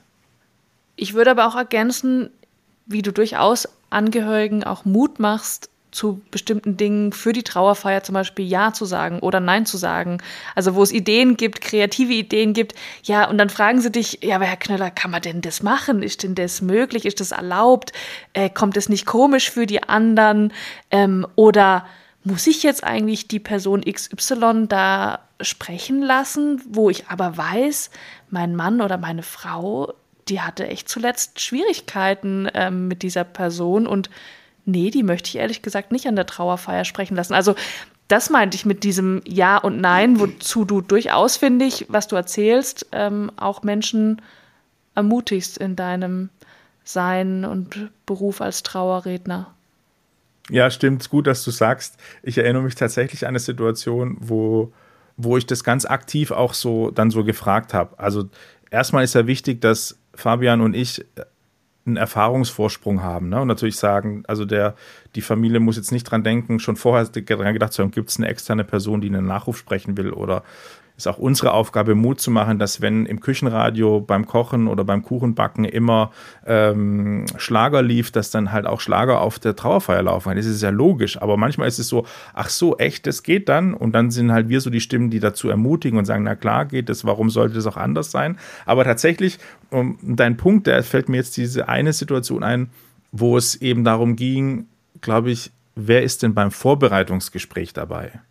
Ich würde aber auch ergänzen, wie du durchaus Angehörigen auch Mut machst, zu bestimmten Dingen für die Trauerfeier zum Beispiel Ja zu sagen oder Nein zu sagen. Also wo es Ideen gibt, kreative Ideen gibt. Ja, und dann fragen sie dich, ja, aber Herr Knöller, kann man denn das machen? Ist denn das möglich? Ist das erlaubt? Äh, kommt es nicht komisch für die anderen? Ähm, oder muss ich jetzt eigentlich die Person X Y da sprechen lassen, wo ich aber weiß, mein Mann oder meine Frau, die hatte echt zuletzt Schwierigkeiten ähm, mit dieser Person und nee, die möchte ich ehrlich gesagt nicht an der Trauerfeier sprechen lassen. Also das meinte ich mit diesem Ja und Nein, wozu du durchaus, finde ich, was du erzählst, ähm, auch Menschen ermutigst in deinem Sein und Beruf als Trauerredner. Ja, stimmt, gut, dass du sagst. Ich erinnere mich tatsächlich an eine Situation, wo, wo ich das ganz aktiv auch so dann so gefragt habe. Also erstmal ist ja wichtig, dass Fabian und ich einen Erfahrungsvorsprung haben, ne? Und natürlich sagen, also der, die Familie muss jetzt nicht dran denken, schon vorher daran gedacht zu haben, gibt es eine externe Person, die einen Nachruf sprechen will, oder ist auch unsere Aufgabe, Mut zu machen, dass wenn im Küchenradio beim Kochen oder beim Kuchenbacken immer ähm, Schlager lief, dass dann halt auch Schlager auf der Trauerfeier laufen. Das ist ja logisch, aber manchmal ist es so, ach so, echt, das geht dann? Und dann sind halt wir so die Stimmen, die dazu ermutigen und sagen, na klar geht das, warum sollte das auch anders sein? Aber tatsächlich, um, dein Punkt, der fällt mir jetzt diese eine Situation ein, wo es eben darum ging, glaube ich, wer ist denn beim Vorbereitungsgespräch dabei?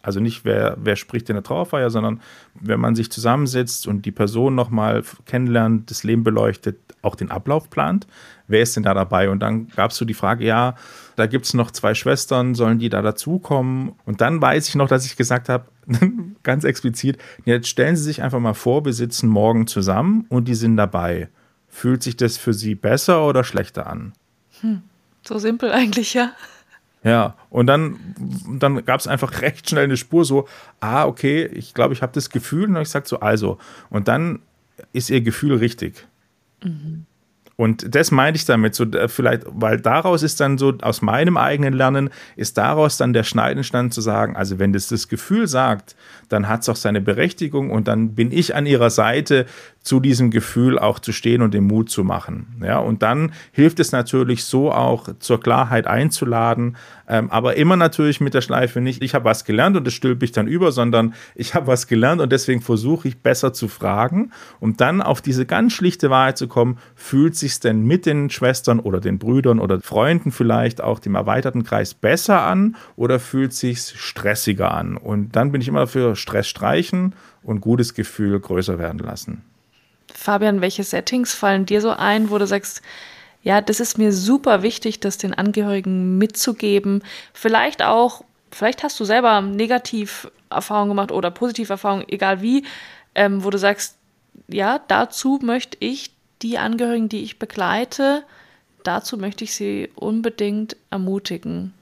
Also nicht, wer, wer spricht in der Trauerfeier, sondern wenn man sich zusammensetzt und die Person nochmal kennenlernt, das Leben beleuchtet, auch den Ablauf plant. Wer ist denn da dabei? Und dann gab es so die Frage, ja, da gibt es noch zwei Schwestern, sollen die da dazukommen? Und dann weiß ich noch, dass ich gesagt habe, ganz explizit, jetzt stellen Sie sich einfach mal vor, wir sitzen morgen zusammen und die sind dabei. Fühlt sich das für Sie besser oder schlechter an? Hm, so simpel eigentlich, ja. Ja, und dann, dann gab es einfach recht schnell eine Spur so, ah, okay, ich glaube, ich habe das Gefühl, und ich sage so, also. Und dann ist ihr Gefühl richtig. Mhm. Und das meinte ich damit, so vielleicht, weil daraus ist dann so, aus meinem eigenen Lernen, ist daraus dann der Schneid entstanden zu sagen, also wenn das das Gefühl sagt, dann hat es auch seine Berechtigung und dann bin ich an ihrer Seite, zu diesem Gefühl auch zu stehen und den Mut zu machen. Ja, und dann hilft es natürlich so auch zur Klarheit einzuladen, ähm, aber immer natürlich mit der Schleife nicht, ich habe was gelernt und das stülpe ich dann über, sondern ich habe was gelernt und deswegen versuche ich besser zu fragen, um dann auf diese ganz schlichte Wahrheit zu kommen, fühlt sich denn mit den Schwestern oder den Brüdern oder Freunden vielleicht auch dem erweiterten Kreis besser an oder fühlt sich stressiger an? Und dann bin ich immer dafür, Stress streichen und gutes Gefühl größer werden lassen. Fabian, welche Settings fallen dir so ein, wo du sagst, ja, das ist mir super wichtig, das den Angehörigen mitzugeben. Vielleicht auch, vielleicht hast du selber Negativerfahrungen gemacht oder Positiverfahrungen, egal wie, ähm, wo du sagst, ja, dazu möchte ich die Angehörigen, die ich begleite, dazu möchte ich sie unbedingt ermutigen.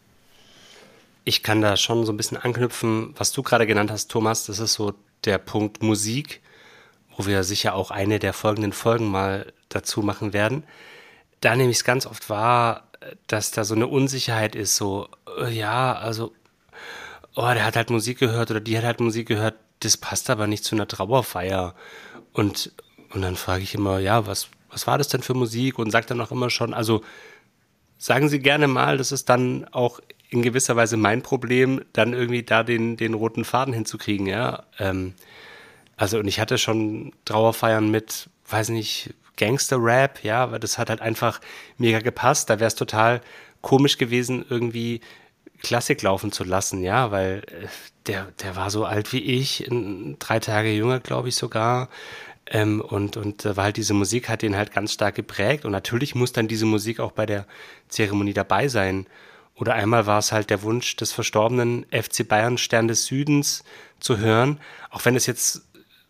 Ich kann da schon so ein bisschen anknüpfen, was du gerade genannt hast, Thomas. Das ist so der Punkt Musik, wo wir sicher auch eine der folgenden Folgen mal dazu machen werden. Da nehme ich es ganz oft wahr, dass da so eine Unsicherheit ist, so, äh, ja, also, oh, der hat halt Musik gehört oder die hat halt Musik gehört, das passt aber nicht zu einer Trauerfeier. Und, und dann frage ich immer, ja, was, was war das denn für Musik? Und sagt dann auch immer schon, also sagen Sie gerne mal, das ist dann auch in gewisser Weise mein Problem, dann irgendwie da den, den roten Faden hinzukriegen, ja. Ähm, also und ich hatte schon Trauerfeiern mit, weiß nicht, Gangster-Rap, ja, weil das hat halt einfach mega gepasst. Da wäre es total komisch gewesen, irgendwie Klassik laufen zu lassen, ja, weil der, der war so alt wie ich, drei Tage jünger, glaube ich sogar. Ähm, und, und da war halt diese Musik, hat den halt ganz stark geprägt. Und natürlich muss dann diese Musik auch bei der Zeremonie dabei sein. Oder einmal war es halt der Wunsch des verstorbenen F C Bayern Stern des Südens zu hören, auch wenn es jetzt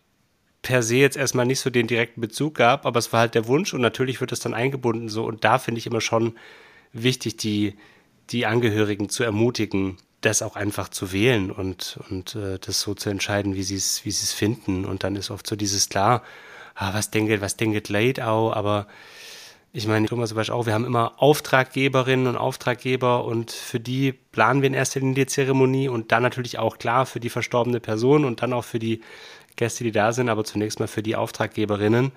per se jetzt erstmal nicht so den direkten Bezug gab, aber es war halt der Wunsch und natürlich wird es dann eingebunden so und da finde ich immer schon wichtig, die, die Angehörigen zu ermutigen, das auch einfach zu wählen und, und äh, das so zu entscheiden, wie sie es wie sie es finden und dann ist oft so dieses klar, ah, was denkt, was denkt Leid auch, aber ich meine, Thomas, zum Beispiel auch, wir haben immer Auftraggeberinnen und Auftraggeber und für die planen wir in erster Linie die Zeremonie und dann natürlich auch klar für die verstorbene Person und dann auch für die Gäste, die da sind, aber zunächst mal für die Auftraggeberinnen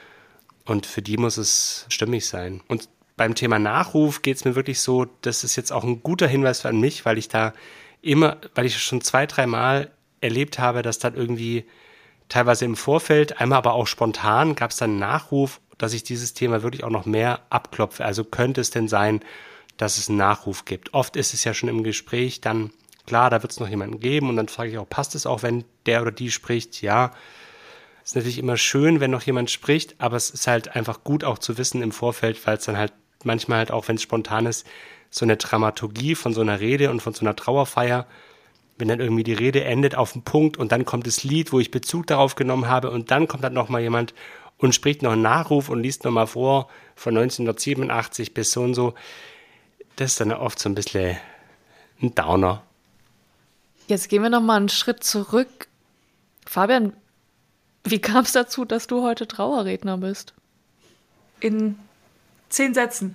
und für die muss es stimmig sein. Und beim Thema Nachruf geht es mir wirklich so, das ist jetzt auch ein guter Hinweis an mich, weil ich da immer, weil ich schon zwei, dreimal erlebt habe, dass dann irgendwie teilweise im Vorfeld, einmal aber auch spontan, gab es dann einen Nachruf, dass ich dieses Thema wirklich auch noch mehr abklopfe. Also könnte es denn sein, dass es einen Nachruf gibt? Oft ist es ja schon im Gespräch dann, klar, da wird es noch jemanden geben und dann frage ich auch, passt es auch, wenn der oder die spricht? Ja, ist natürlich immer schön, wenn noch jemand spricht, aber es ist halt einfach gut auch zu wissen im Vorfeld, weil es dann halt manchmal halt auch, wenn es spontan ist, so eine Dramaturgie von so einer Rede und von so einer Trauerfeier, wenn dann irgendwie die Rede endet auf den Punkt und dann kommt das Lied, wo ich Bezug darauf genommen habe und dann kommt dann nochmal jemand und spricht noch einen Nachruf und liest nochmal vor von neunzehnhundertsiebenundachtzig bis so und so. Das ist dann oft so ein bisschen ein Downer. Jetzt gehen wir nochmal einen Schritt zurück. Fabian, wie kam es dazu, dass du heute Trauerredner bist? In zehn Sätzen.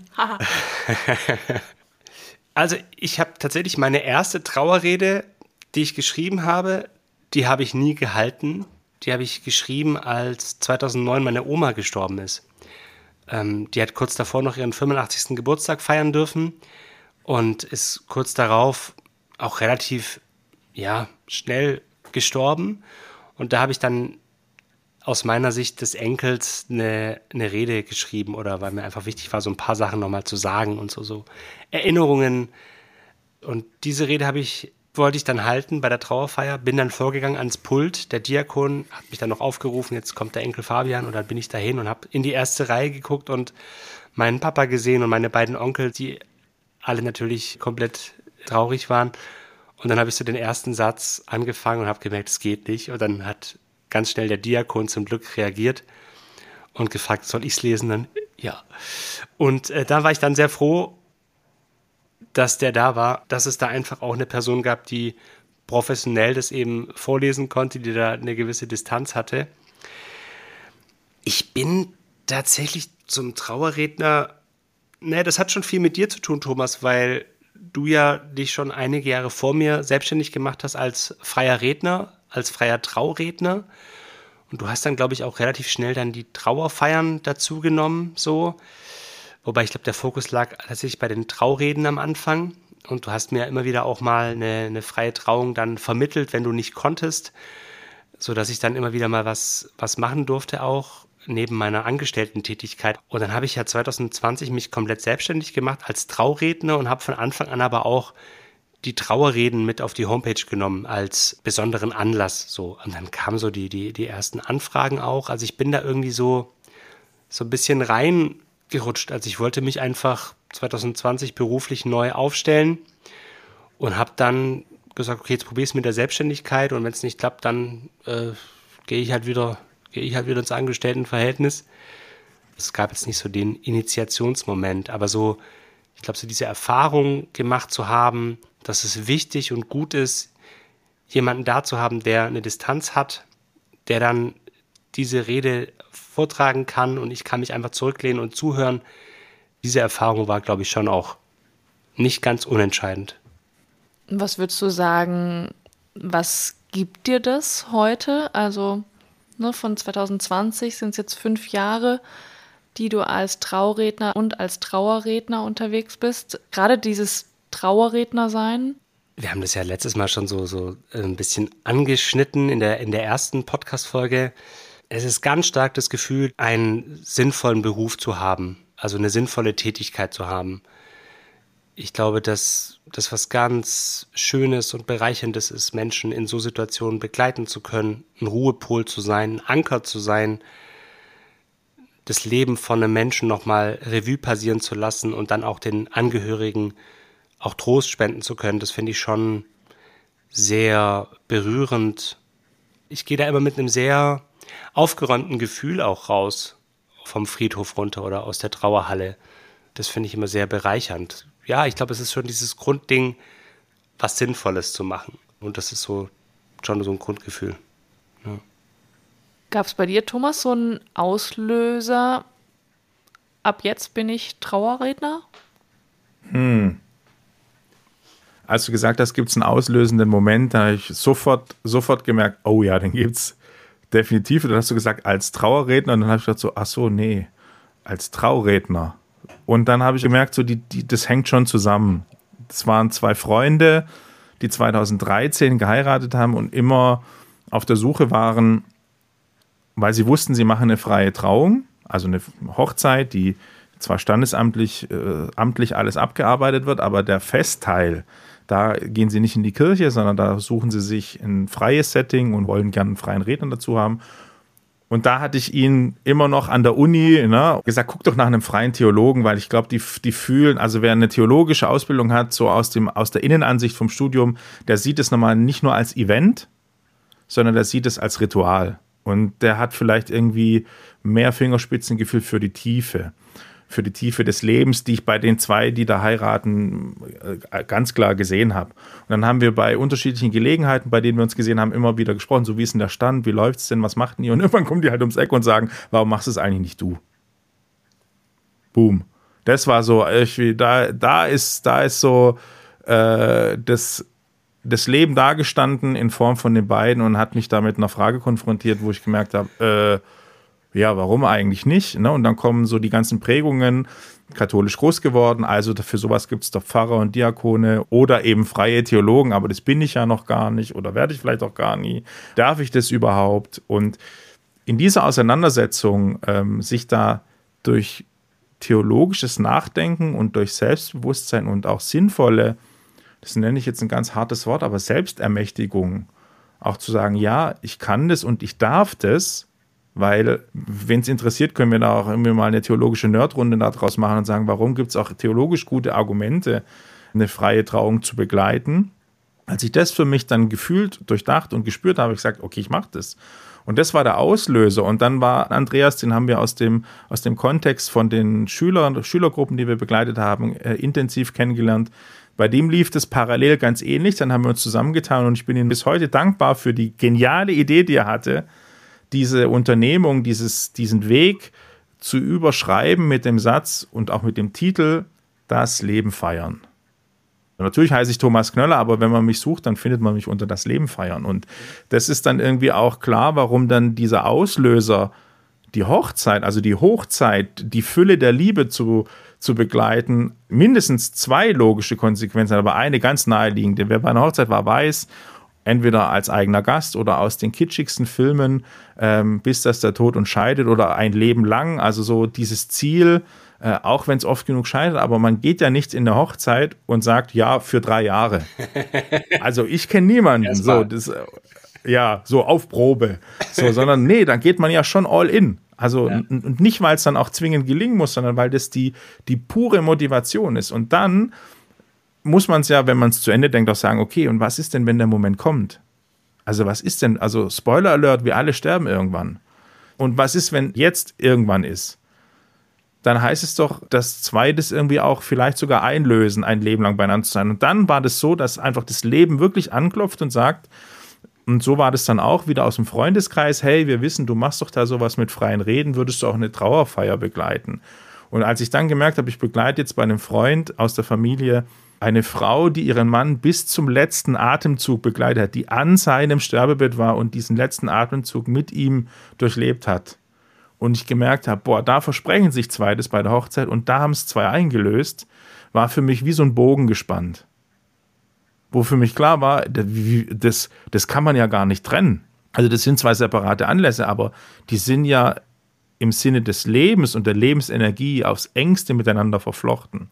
Also ich habe tatsächlich meine erste Trauerrede, die ich geschrieben habe, die habe ich nie gehalten. Die habe ich geschrieben, als zweitausendneun meine Oma gestorben ist. Ähm, die hat kurz davor noch ihren fünfundachtzigsten Geburtstag feiern dürfen und ist kurz darauf auch relativ ja, schnell gestorben. Und da habe ich dann aus meiner Sicht des Enkels eine, eine Rede geschrieben oder weil mir einfach wichtig war, so ein paar Sachen nochmal zu sagen und so, so Erinnerungen. Und diese Rede habe ich wollte ich dann halten bei der Trauerfeier, bin dann vorgegangen ans Pult. Der Diakon hat mich dann noch aufgerufen, jetzt kommt der Enkel Fabian, und dann bin ich dahin und habe in die erste Reihe geguckt und meinen Papa gesehen und meine beiden Onkel, die alle natürlich komplett traurig waren. Und dann habe ich so den ersten Satz angefangen und habe gemerkt, es geht nicht. Und dann hat ganz schnell der Diakon zum Glück reagiert und gefragt, soll ich es lesen? Dann ja. Und äh, da war ich dann sehr froh, dass der da war, dass es da einfach auch eine Person gab, die professionell das eben vorlesen konnte, die da eine gewisse Distanz hatte. Ich bin tatsächlich zum Trauerredner, ne, das hat schon viel mit dir zu tun, Thomas, weil du ja dich schon einige Jahre vor mir selbstständig gemacht hast als freier Redner, als freier Trauredner. Und du hast dann, glaube ich, auch relativ schnell dann die Trauerfeiern dazu genommen, so. Wobei ich glaube, der Fokus lag tatsächlich bei den Traureden am Anfang. Und du hast mir immer wieder auch mal eine, eine freie Trauung dann vermittelt, wenn du nicht konntest, sodass ich dann immer wieder mal was, was machen durfte auch, neben meiner Angestellten-Tätigkeit. Und dann habe ich ja zwanzig zwanzig mich komplett selbstständig gemacht als Trauredner und habe von Anfang an aber auch die Trauerreden mit auf die Homepage genommen als besonderen Anlass. So. Und dann kamen so die, die, die ersten Anfragen auch. Also ich bin da irgendwie so, so ein bisschen rein gerutscht. Also ich wollte mich einfach zwanzig zwanzig beruflich neu aufstellen und habe dann gesagt, okay, jetzt probiere ich es mit der Selbstständigkeit und wenn es nicht klappt, dann äh, gehe ich halt wieder, gehe ich halt wieder ins Angestelltenverhältnis. Es gab jetzt nicht so den Initiationsmoment, aber so, ich glaube, so diese Erfahrung gemacht zu haben, dass es wichtig und gut ist, jemanden da zu haben, der eine Distanz hat, der dann diese Rede vortragen kann und ich kann mich einfach zurücklehnen und zuhören. Diese Erfahrung war, glaube ich, schon auch nicht ganz unentscheidend. Was würdest du sagen, was gibt dir das heute? Also ne, von zwanzig zwanzig sind es jetzt fünf Jahre, die du als Trauredner und als Trauerredner unterwegs bist. Gerade dieses Trauerredner sein. Wir haben das ja letztes Mal schon so, so ein bisschen angeschnitten in der, in der ersten Podcast-Folge. Es ist ganz stark das Gefühl, einen sinnvollen Beruf zu haben, also eine sinnvolle Tätigkeit zu haben. Ich glaube, dass das was ganz Schönes und Bereicherndes ist, Menschen in so Situationen begleiten zu können, ein Ruhepol zu sein, ein Anker zu sein, das Leben von einem Menschen nochmal Revue passieren zu lassen und dann auch den Angehörigen auch Trost spenden zu können. Das finde ich schon sehr berührend. Ich gehe da immer mit einem sehr aufgeräumten Gefühl auch raus, vom Friedhof runter oder aus der Trauerhalle. Das finde ich immer sehr bereichernd. Ja, ich glaube, es ist schon dieses Grundding, was Sinnvolles zu machen. Und das ist so schon so ein Grundgefühl. Ja. Gab es bei dir, Thomas, so einen Auslöser, ab jetzt bin ich Trauerredner? Hm. Als du gesagt hast, gibt es einen auslösenden Moment, da habe ich sofort, sofort gemerkt, oh ja, den gibt es definitiv. Und dann hast du gesagt, als Trauerredner. Und dann habe ich gedacht so, ach so, nee, als Trauredner. Und dann habe ich gemerkt, so die, die, das hängt schon zusammen. Das waren zwei Freunde, die zwanzig dreizehn geheiratet haben und immer auf der Suche waren, weil sie wussten, sie machen eine freie Trauung, also eine Hochzeit, die zwar standesamtlich äh, amtlich alles abgearbeitet wird, aber der Festteil, da gehen sie nicht in die Kirche, sondern da suchen sie sich ein freies Setting und wollen gerne einen freien Redner dazu haben. Und da hatte ich ihn immer noch an der Uni ne, gesagt, guck doch nach einem freien Theologen, weil ich glaube, die, die fühlen, also wer eine theologische Ausbildung hat, so aus, dem, aus der Innenansicht vom Studium, der sieht es nochmal nicht nur als Event, sondern der sieht es als Ritual. Und der hat vielleicht irgendwie mehr Fingerspitzengefühl für die Tiefe. für die Tiefe des Lebens, die ich bei den zwei, die da heiraten, ganz klar gesehen habe. Und dann haben wir bei unterschiedlichen Gelegenheiten, bei denen wir uns gesehen haben, immer wieder gesprochen, so wie ist denn der Stand, wie läuft es denn, was machten die? Und irgendwann kommen die halt ums Eck und sagen, warum machst du es eigentlich nicht du? Boom. Das war so, da, da, ist, da ist so äh, das, das Leben dargestanden in Form von den beiden und hat mich da mit einer Frage konfrontiert, wo ich gemerkt habe, äh, ja, warum eigentlich nicht? Ne? Und dann kommen so die ganzen Prägungen, katholisch groß geworden, also für sowas gibt es doch Pfarrer und Diakone oder eben freie Theologen, aber das bin ich ja noch gar nicht oder werde ich vielleicht auch gar nie. Darf ich das überhaupt? Und in dieser Auseinandersetzung ähm, sich da durch theologisches Nachdenken und durch Selbstbewusstsein und auch sinnvolle das nenne ich jetzt ein ganz hartes Wort, aber Selbstermächtigung. Auch zu sagen, ja, ich kann das und ich darf das, weil, wenn es interessiert, können wir da auch irgendwie mal eine theologische Nerdrunde daraus machen und sagen, warum gibt es auch theologisch gute Argumente, eine freie Trauung zu begleiten. Als ich das für mich dann gefühlt, durchdacht und gespürt habe, habe ich gesagt, okay, ich mache das. Und das war der Auslöser. Und dann war Andreas, den haben wir aus dem, aus dem Kontext von den Schülern, Schülergruppen, die wir begleitet haben, äh, intensiv kennengelernt. Bei dem lief das parallel ganz ähnlich. Dann haben wir uns zusammengetan und ich bin ihm bis heute dankbar für die geniale Idee, die er hatte, diese Unternehmung, dieses, diesen Weg zu überschreiben mit dem Satz und auch mit dem Titel Das Leben feiern. Natürlich heiße ich Thomas Knöller, aber wenn man mich sucht, dann findet man mich unter Das Leben feiern. Und das ist dann irgendwie auch klar, warum dann dieser Auslöser, die Hochzeit, also die Hochzeit, die Fülle der Liebe zu, zu begleiten, mindestens zwei logische Konsequenzen, aber eine ganz naheliegende. Wer bei einer Hochzeit war, weiß, entweder als eigener Gast oder aus den kitschigsten Filmen, ähm, bis dass der Tod uns scheidet oder ein Leben lang, also so dieses Ziel, Äh, auch wenn es oft genug scheitert, aber man geht ja nicht in der Hochzeit und sagt, ja, für drei Jahre. Also ich kenne niemanden, so, das, äh, ja, so auf Probe, so, sondern nee, dann geht man ja schon all in. Also ja. und, und nicht, weil es dann auch zwingend gelingen muss, sondern weil das die, die pure Motivation ist. Und dann muss man es ja, wenn man es zu Ende denkt, auch sagen, okay, und was ist denn, wenn der Moment kommt? Also was ist denn, also Spoiler Alert, wir alle sterben irgendwann. Und was ist, wenn jetzt irgendwann ist? Dann heißt es doch, dass zwei das irgendwie auch vielleicht sogar einlösen, ein Leben lang beieinander zu sein. Und dann war das so, dass einfach das Leben wirklich anklopft und sagt, und so war das dann auch wieder aus dem Freundeskreis, hey, wir wissen, du machst doch da sowas mit freien Reden, würdest du auch eine Trauerfeier begleiten? Und als ich dann gemerkt habe, ich begleite jetzt bei einem Freund aus der Familie eine Frau, die ihren Mann bis zum letzten Atemzug begleitet hat, die an seinem Sterbebett war und diesen letzten Atemzug mit ihm durchlebt hat. Und ich gemerkt habe, boah, da versprechen sich zwei das bei der Hochzeit und da haben es zwei eingelöst, war für mich wie so ein Bogen gespannt. Wo für mich klar war, das, das kann man ja gar nicht trennen. Also das sind zwei separate Anlässe, aber die sind ja im Sinne des Lebens und der Lebensenergie aufs Engste miteinander verflochten.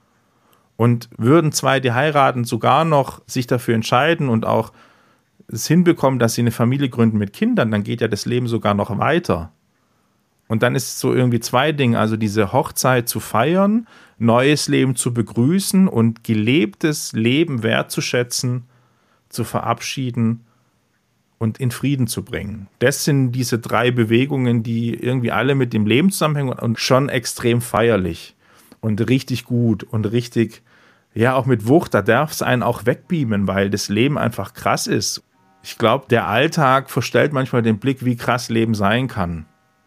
Und würden zwei, die heiraten, sogar noch sich dafür entscheiden und auch es hinbekommen, dass sie eine Familie gründen mit Kindern, dann geht ja das Leben sogar noch weiter. Und dann ist es so irgendwie zwei Dinge, also diese Hochzeit zu feiern, neues Leben zu begrüßen und gelebtes Leben wertzuschätzen, zu verabschieden und in Frieden zu bringen. Das sind diese drei Bewegungen, die irgendwie alle mit dem Leben zusammenhängen und schon extrem feierlich und richtig gut und richtig, ja auch mit Wucht, da darf es einen auch wegbeamen, weil das Leben einfach krass ist. Ich glaube, der Alltag verstellt manchmal den Blick, wie krass Leben sein kann.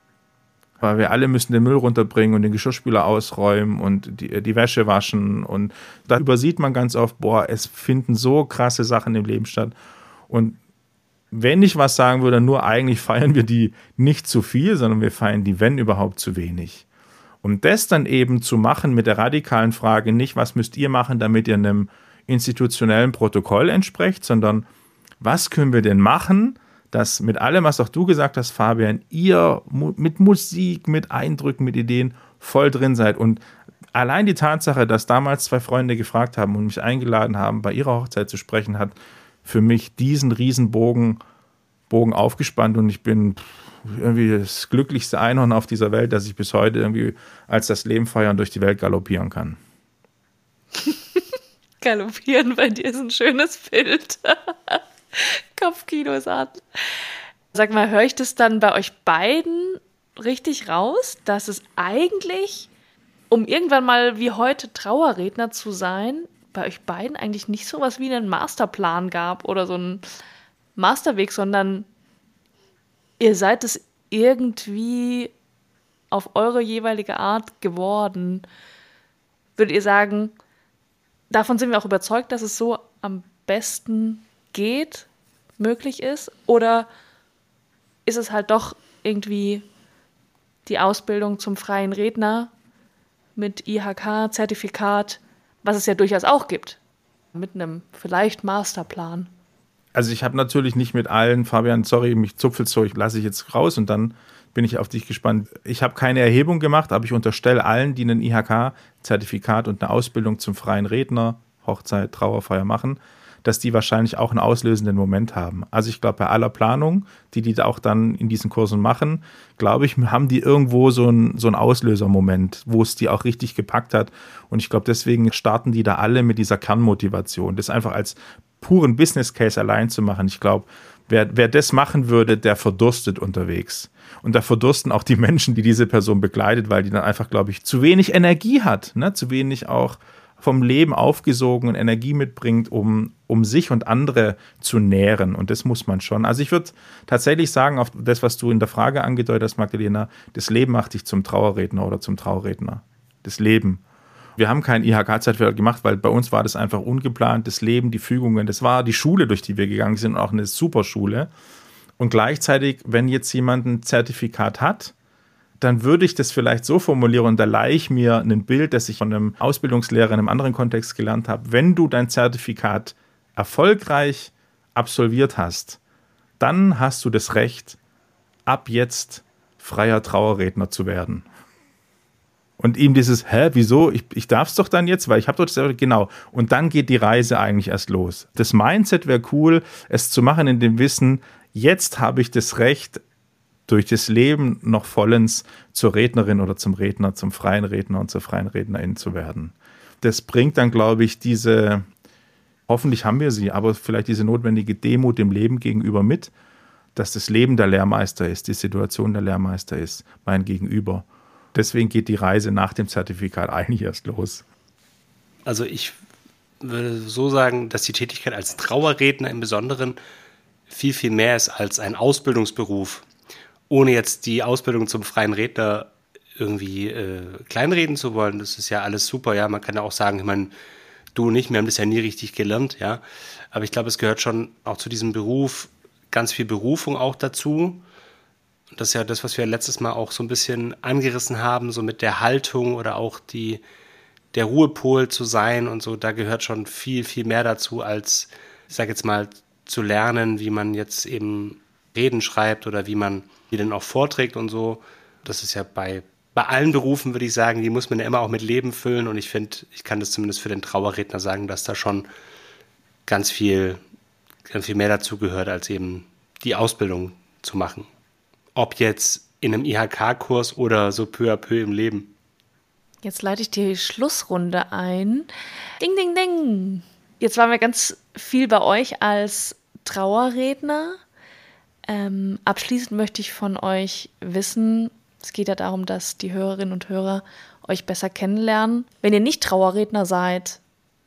Weil wir alle müssen den Müll runterbringen und den Geschirrspüler ausräumen und die, die Wäsche waschen. Und da übersieht man ganz oft, boah, es finden so krasse Sachen im Leben statt. Und wenn ich was sagen würde, nur eigentlich feiern wir die nicht zu viel, sondern wir feiern die, wenn überhaupt, zu wenig. Und das dann eben zu machen mit der radikalen Frage, nicht, was müsst ihr machen, damit ihr einem institutionellen Protokoll entsprecht, sondern was können wir denn machen, dass mit allem, was auch du gesagt hast, Fabian, ihr mit Musik, mit Eindrücken, mit Ideen voll drin seid. Und allein die Tatsache, dass damals zwei Freunde gefragt haben und mich eingeladen haben, bei ihrer Hochzeit zu sprechen, hat für mich diesen Riesenbogen Bogen aufgespannt und ich bin irgendwie das glücklichste Einhorn auf dieser Welt, dass ich bis heute irgendwie als das Leben feiern durch die Welt galoppieren kann. Galoppieren bei dir ist ein schönes Bild. Kopfkino ist an. Sag mal, höre ich das dann bei euch beiden richtig raus, dass es eigentlich, um irgendwann mal wie heute Trauerredner zu sein, bei euch beiden eigentlich nicht so was wie einen Masterplan gab oder so einen Masterweg, sondern ihr seid es irgendwie auf eure jeweilige Art geworden. Würdet ihr sagen, davon sind wir auch überzeugt, dass es so am besten geht, möglich ist? Oder ist es halt doch irgendwie die Ausbildung zum freien Redner mit I H K-Zertifikat, was es ja durchaus auch gibt, mit einem vielleicht Masterplan? Also ich habe natürlich nicht mit allen, Fabian, sorry, mich zupfelt so, ich lasse ich jetzt raus und dann bin ich auf dich gespannt. Ich habe keine Erhebung gemacht, aber ich unterstelle allen, die ein I H K-Zertifikat und eine Ausbildung zum freien Redner Hochzeit, Trauerfeier machen, dass die wahrscheinlich auch einen auslösenden Moment haben. Also ich glaube, bei aller Planung, die die auch dann in diesen Kursen machen, glaube ich, haben die irgendwo so einen so einen Auslösermoment, wo es die auch richtig gepackt hat. Und ich glaube, deswegen starten die da alle mit dieser Kernmotivation, das einfach als puren Business Case allein zu machen. Ich glaube, wer, wer das machen würde, der verdurstet unterwegs. Und da verdursten auch die Menschen, die diese Person begleitet, weil die dann einfach, glaube ich, zu wenig Energie hat, ne? Zu wenig auch vom Leben aufgesogen und Energie mitbringt, um, um sich und andere zu nähren. Und das muss man schon. Also ich würde tatsächlich sagen, auf das, was du in der Frage angedeutet hast, Magdalena, das Leben macht dich zum Trauerredner oder zum Trauerredner. Das Leben. Wir haben kein I H K-Zertifikat gemacht, weil bei uns war das einfach ungeplant. Das Leben, die Fügungen, das war die Schule, durch die wir gegangen sind, und auch eine super Schule. Und gleichzeitig, wenn jetzt jemand ein Zertifikat hat, dann würde ich das vielleicht so formulieren, und da leihe ich mir ein Bild, das ich von einem Ausbildungslehrer in einem anderen Kontext gelernt habe. Wenn du dein Zertifikat erfolgreich absolviert hast, dann hast du das Recht, ab jetzt freier Trauerredner zu werden. Und ihm dieses, hä, wieso? Ich, ich darf es doch dann jetzt, weil ich habe doch das, genau. Und dann geht die Reise eigentlich erst los. Das Mindset wäre cool, es zu machen in dem Wissen, jetzt habe ich das Recht, durch das Leben noch vollends zur Rednerin oder zum Redner, zum freien Redner und zur freien Rednerin zu werden. Das bringt dann, glaube ich, diese, hoffentlich haben wir sie, aber vielleicht diese notwendige Demut dem Leben gegenüber mit, dass das Leben der Lehrmeister ist, die Situation der Lehrmeister ist, mein Gegenüber. Deswegen geht die Reise nach dem Zertifikat eigentlich erst los. Also ich würde so sagen, dass die Tätigkeit als Trauerredner im Besonderen viel, viel mehr ist als ein Ausbildungsberuf. Ohne jetzt die Ausbildung zum freien Redner irgendwie äh, kleinreden zu wollen, das ist ja alles super, ja, man kann ja auch sagen, ich meine, du und ich, wir haben das ja nie richtig gelernt, ja, aber ich glaube, es gehört schon auch zu diesem Beruf ganz viel Berufung auch dazu. Und das ist ja das, was wir letztes Mal auch so ein bisschen angerissen haben, so mit der Haltung oder auch die, der Ruhepol zu sein und so, da gehört schon viel, viel mehr dazu, als, ich sage jetzt mal, zu lernen, wie man jetzt eben Reden schreibt oder wie man die dann auch vorträgt und so. Das ist ja bei, bei allen Berufen, würde ich sagen, die muss man ja immer auch mit Leben füllen, und ich finde, ich kann das zumindest für den Trauerredner sagen, dass da schon ganz viel, ganz viel mehr dazu gehört, als eben die Ausbildung zu machen. Ob jetzt in einem I H K-Kurs oder so peu à peu im Leben. Jetzt leite ich die Schlussrunde ein. Ding, ding, ding. Jetzt waren wir ganz viel bei euch als Trauerredner. Ähm, abschließend möchte ich von euch wissen, es geht ja darum, dass die Hörerinnen und Hörer euch besser kennenlernen. Wenn ihr nicht Trauerredner seid,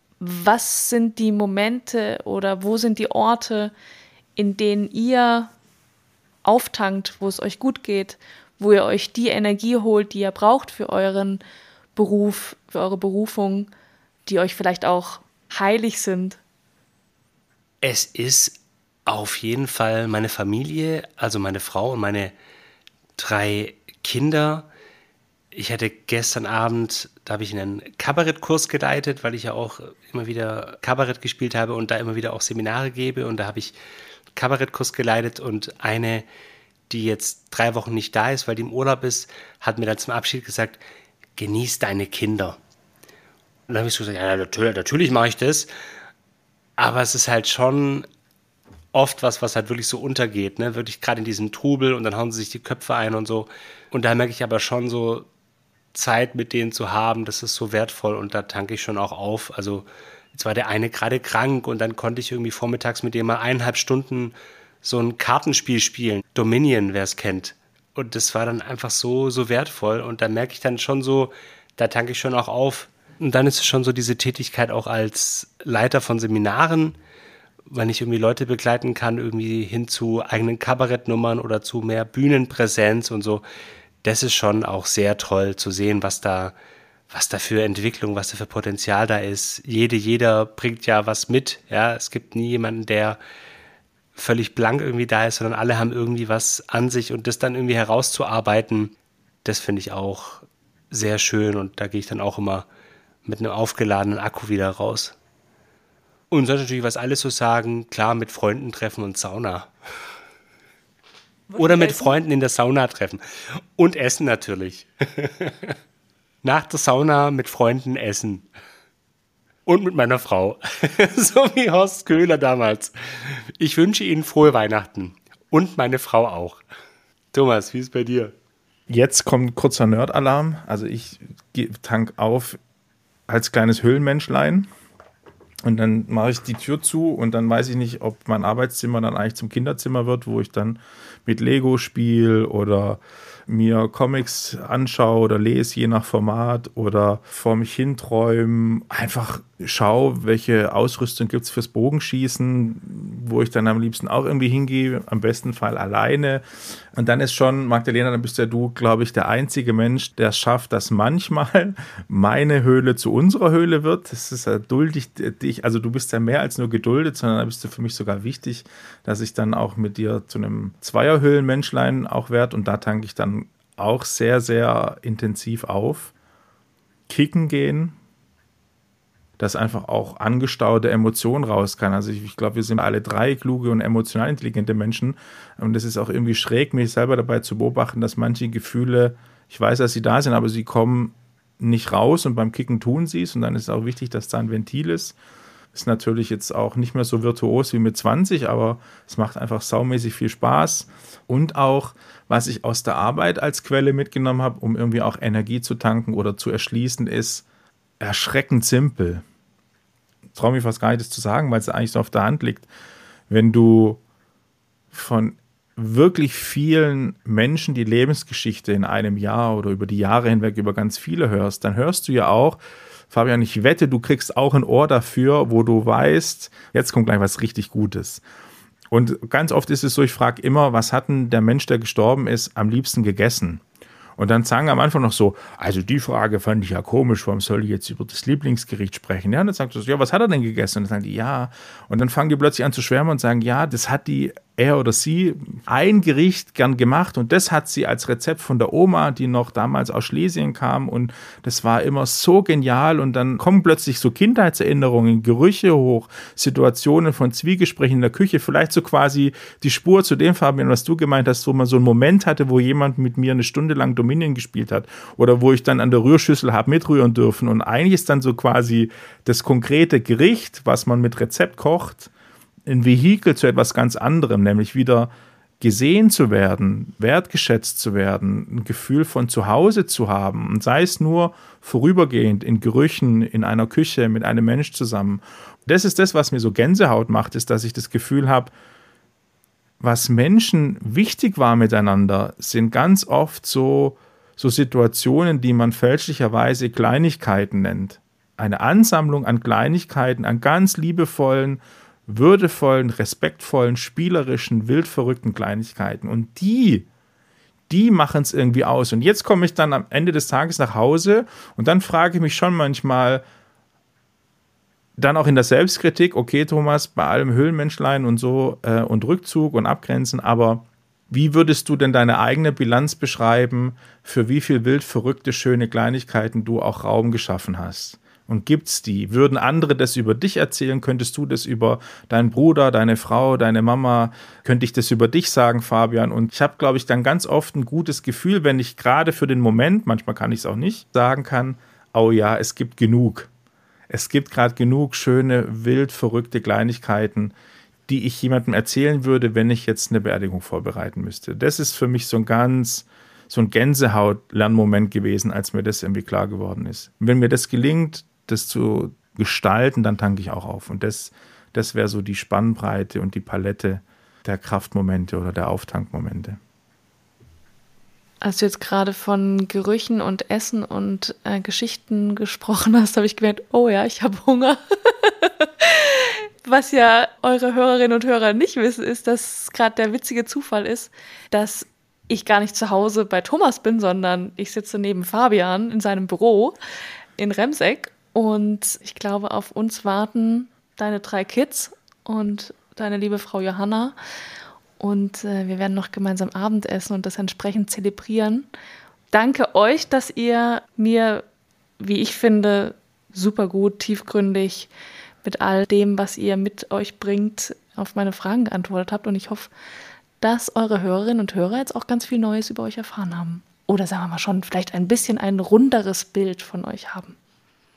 was sind die Momente oder wo sind die Orte, in denen ihr auftankt, wo es euch gut geht, wo ihr euch die Energie holt, die ihr braucht für euren Beruf, für eure Berufung, die euch vielleicht auch heilig sind? Es ist auf jeden Fall meine Familie, also meine Frau und meine drei Kinder. Ich hatte gestern Abend, da habe ich einen Kabarettkurs geleitet, weil ich ja auch immer wieder Kabarett gespielt habe und da immer wieder auch Seminare gebe. Und da habe ich Kabarettkurs geleitet, und eine, die jetzt drei Wochen nicht da ist, weil die im Urlaub ist, hat mir dann zum Abschied gesagt, genieß deine Kinder. Und dann habe ich so gesagt, ja, natürlich, natürlich mache ich das. Aber es ist halt schon oft was, was halt wirklich so untergeht, ne? Wirklich gerade in diesem Trubel, und dann hauen sie sich die Köpfe ein und so. Und da merke ich aber schon so, Zeit mit denen zu haben, das ist so wertvoll, und da tanke ich schon auch auf. Also jetzt war der eine gerade krank, und dann konnte ich irgendwie vormittags mit dem mal eineinhalb Stunden so ein Kartenspiel spielen. Dominion, wer es kennt. Und das war dann einfach so, so wertvoll, und da merke ich dann schon so, da tanke ich schon auch auf. Und dann ist es schon so diese Tätigkeit auch als Leiter von Seminaren, wenn ich irgendwie Leute begleiten kann, irgendwie hin zu eigenen Kabarettnummern oder zu mehr Bühnenpräsenz und so. Das ist schon auch sehr toll zu sehen, was da, was da für Entwicklung, was da für Potenzial da ist. Jede, jeder bringt ja was mit. Ja, es gibt nie jemanden, der völlig blank irgendwie da ist, sondern alle haben irgendwie was an sich, und das dann irgendwie herauszuarbeiten, das finde ich auch sehr schön, und da gehe ich dann auch immer mit einem aufgeladenen Akku wieder raus. Und sonst natürlich, was alles so sagen, klar, mit Freunden treffen und Sauna. Oder mit Freunden in der Sauna treffen. Und essen natürlich. Nach der Sauna mit Freunden essen. und mit meiner Frau. So wie Horst Köhler damals. Ich wünsche Ihnen frohe Weihnachten. Und meine Frau auch. Thomas, wie ist es bei dir? Jetzt kommt ein kurzer Nerd-Alarm. Also ich tank auf als kleines Höhlenmenschlein. Und dann mache ich die Tür zu und dann weiß ich nicht, ob mein Arbeitszimmer dann eigentlich zum Kinderzimmer wird, wo ich dann mit Lego spiele oder mir Comics anschaue oder lese, je nach Format, oder vor mich hinträume. Einfach schaue, welche Ausrüstung gibt es fürs Bogenschießen, wo ich dann am liebsten auch irgendwie hingehe, am besten Fall alleine. Und dann ist schon, Magdalena, dann bist ja du, glaube ich, der einzige Mensch, der es schafft, dass manchmal meine Höhle zu unserer Höhle wird. Das ist ja duldig dich, also du bist ja mehr als nur geduldet, sondern da bist du für mich sogar wichtig, dass ich dann auch mit dir zu einem Zweierhöhlenmenschlein auch werde, und da tanke ich dann auch sehr, sehr intensiv auf. Kicken gehen, dass einfach auch angestaute Emotionen raus kann. Also ich, ich glaube, wir sind alle drei kluge und emotional intelligente Menschen, und es ist auch irgendwie schräg, mich selber dabei zu beobachten, dass manche Gefühle, ich weiß, dass sie da sind, aber sie kommen nicht raus, und beim Kicken tun sie es, und dann ist es auch wichtig, dass da ein Ventil ist. Ist natürlich jetzt auch nicht mehr so virtuos wie mit zwanzig, aber es macht einfach saumäßig viel Spaß. Und auch, was ich aus der Arbeit als Quelle mitgenommen habe, um irgendwie auch Energie zu tanken oder zu erschließen, ist erschreckend simpel. Ich traue mich fast gar nicht, das zu sagen, weil es eigentlich so auf der Hand liegt. Wenn du von wirklich vielen Menschen die Lebensgeschichte in einem Jahr oder über die Jahre hinweg über ganz viele hörst, dann hörst du ja auch, Fabian, ich wette, du kriegst auch ein Ohr dafür, wo du weißt, jetzt kommt gleich was richtig Gutes. Und ganz oft ist es so, ich frage immer, was hat denn der Mensch, der gestorben ist, am liebsten gegessen? Und dann sagen am Anfang noch so, also die Frage fand ich ja komisch, warum soll ich jetzt über das Lieblingsgericht sprechen? Ja, und dann sagt er so, ja, was hat er denn gegessen? Und dann sagen die, ja. Und dann fangen die plötzlich an zu schwärmen und sagen, ja, das hat die, er oder sie, ein Gericht gern gemacht, und das hat sie als Rezept von der Oma, die noch damals aus Schlesien kam, und das war immer so genial. Und dann kommen plötzlich so Kindheitserinnerungen, Gerüche hoch, Situationen von Zwiegesprächen in der Küche, vielleicht so quasi die Spur zu dem, Fabian, was du gemeint hast, wo man so einen Moment hatte, wo jemand mit mir eine Stunde lang Dominion gespielt hat, oder wo ich dann an der Rührschüssel habe mitrühren dürfen, und eigentlich ist dann so quasi das konkrete Gericht, was man mit Rezept kocht, ein Vehikel zu etwas ganz anderem, nämlich wieder gesehen zu werden, wertgeschätzt zu werden, ein Gefühl von zu Hause zu haben, und sei es nur vorübergehend in Gerüchen, in einer Küche, mit einem Mensch zusammen. Das ist das, was mir so Gänsehaut macht, ist, dass ich das Gefühl habe, was Menschen wichtig war miteinander, sind ganz oft so, so Situationen, die man fälschlicherweise Kleinigkeiten nennt. Eine Ansammlung an Kleinigkeiten, an ganz liebevollen, würdevollen, respektvollen, spielerischen, wildverrückten Kleinigkeiten. Und die, die machen es irgendwie aus. Und jetzt komme ich dann am Ende des Tages nach Hause, und dann frage ich mich schon manchmal, dann auch in der Selbstkritik, okay, Thomas, bei allem Höhlenmenschlein und so äh, und Rückzug und Abgrenzen, aber wie würdest du denn deine eigene Bilanz beschreiben, für wie viel wild verrückte, schöne Kleinigkeiten du auch Raum geschaffen hast? Und gibt's die? Würden andere das über dich erzählen? Könntest du das über deinen Bruder, deine Frau, deine Mama? Könnte ich das über dich sagen, Fabian? Und ich habe, glaube ich, dann ganz oft ein gutes Gefühl, wenn ich gerade für den Moment, manchmal kann ich es auch nicht, sagen kann, oh ja, es gibt genug. Es gibt gerade genug schöne, wild verrückte Kleinigkeiten, die ich jemandem erzählen würde, wenn ich jetzt eine Beerdigung vorbereiten müsste. Das ist für mich so ein ganz, so ein Gänsehaut-Lernmoment gewesen, als mir das irgendwie klar geworden ist. Und wenn mir das gelingt, das zu gestalten, dann tanke ich auch auf. Und das, das wäre so die Spannbreite und die Palette der Kraftmomente oder der Auftankmomente. Als du jetzt gerade von Gerüchen und Essen und äh, Geschichten gesprochen hast, habe ich gemerkt, oh ja, ich habe Hunger. Was ja eure Hörerinnen und Hörer nicht wissen, ist, dass gerade der witzige Zufall ist, dass ich gar nicht zu Hause bei Thomas bin, sondern ich sitze neben Fabian in seinem Büro in Remseck. Und ich glaube, auf uns warten deine drei Kids und deine liebe Frau Johanna. Und äh, wir werden noch gemeinsam Abendessen und das entsprechend zelebrieren. Danke euch, dass ihr mir, wie ich finde, super gut, tiefgründig mit all dem, was ihr mit euch bringt, auf meine Fragen geantwortet habt. Und ich hoffe, dass eure Hörerinnen und Hörer jetzt auch ganz viel Neues über euch erfahren haben. Oder sagen wir mal schon, vielleicht ein bisschen ein runderes Bild von euch haben.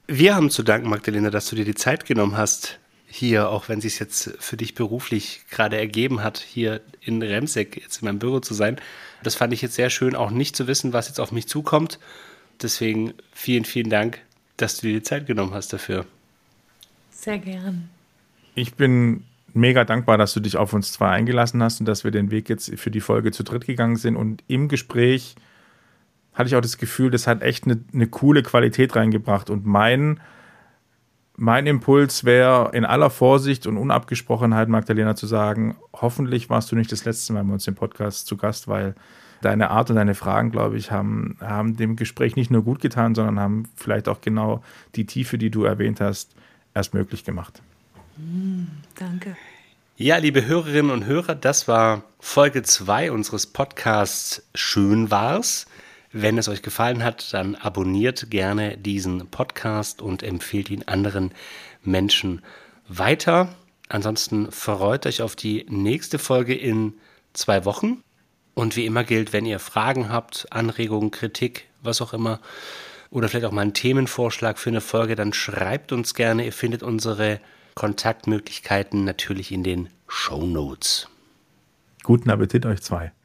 Wir haben zu danken, Magdalena, dass du dir die Zeit genommen hast, hier, auch wenn es sich jetzt für dich beruflich gerade ergeben hat, hier in Remseck jetzt in meinem Büro zu sein. Das fand ich jetzt sehr schön, auch nicht zu wissen, was jetzt auf mich zukommt. Deswegen vielen, vielen Dank, dass du dir die Zeit genommen hast dafür. Sehr gern. Ich bin mega dankbar, dass du dich auf uns zwei eingelassen hast und dass wir den Weg jetzt für die Folge zu dritt gegangen sind. Und im Gespräch hatte ich auch das Gefühl, das hat echt eine, eine coole Qualität reingebracht. Und mein, mein Impuls wäre, in aller Vorsicht und Unabgesprochenheit, Magdalena, zu sagen, hoffentlich warst du nicht das letzte Mal bei uns im Podcast zu Gast, weil deine Art und deine Fragen, glaube ich, haben, haben dem Gespräch nicht nur gut getan, sondern haben vielleicht auch genau die Tiefe, die du erwähnt hast, erst möglich gemacht. Mm, danke. Ja, liebe Hörerinnen und Hörer, das war Folge zwei unseres Podcasts Schön war's. Wenn es euch gefallen hat, dann abonniert gerne diesen Podcast und empfehlt ihn anderen Menschen weiter. Ansonsten freut euch auf die nächste Folge in zwei Wochen. Und wie immer gilt, wenn ihr Fragen habt, Anregungen, Kritik, was auch immer, oder vielleicht auch mal einen Themenvorschlag für eine Folge, dann schreibt uns gerne. Ihr findet unsere Kontaktmöglichkeiten natürlich in den Shownotes. Guten Appetit euch zwei.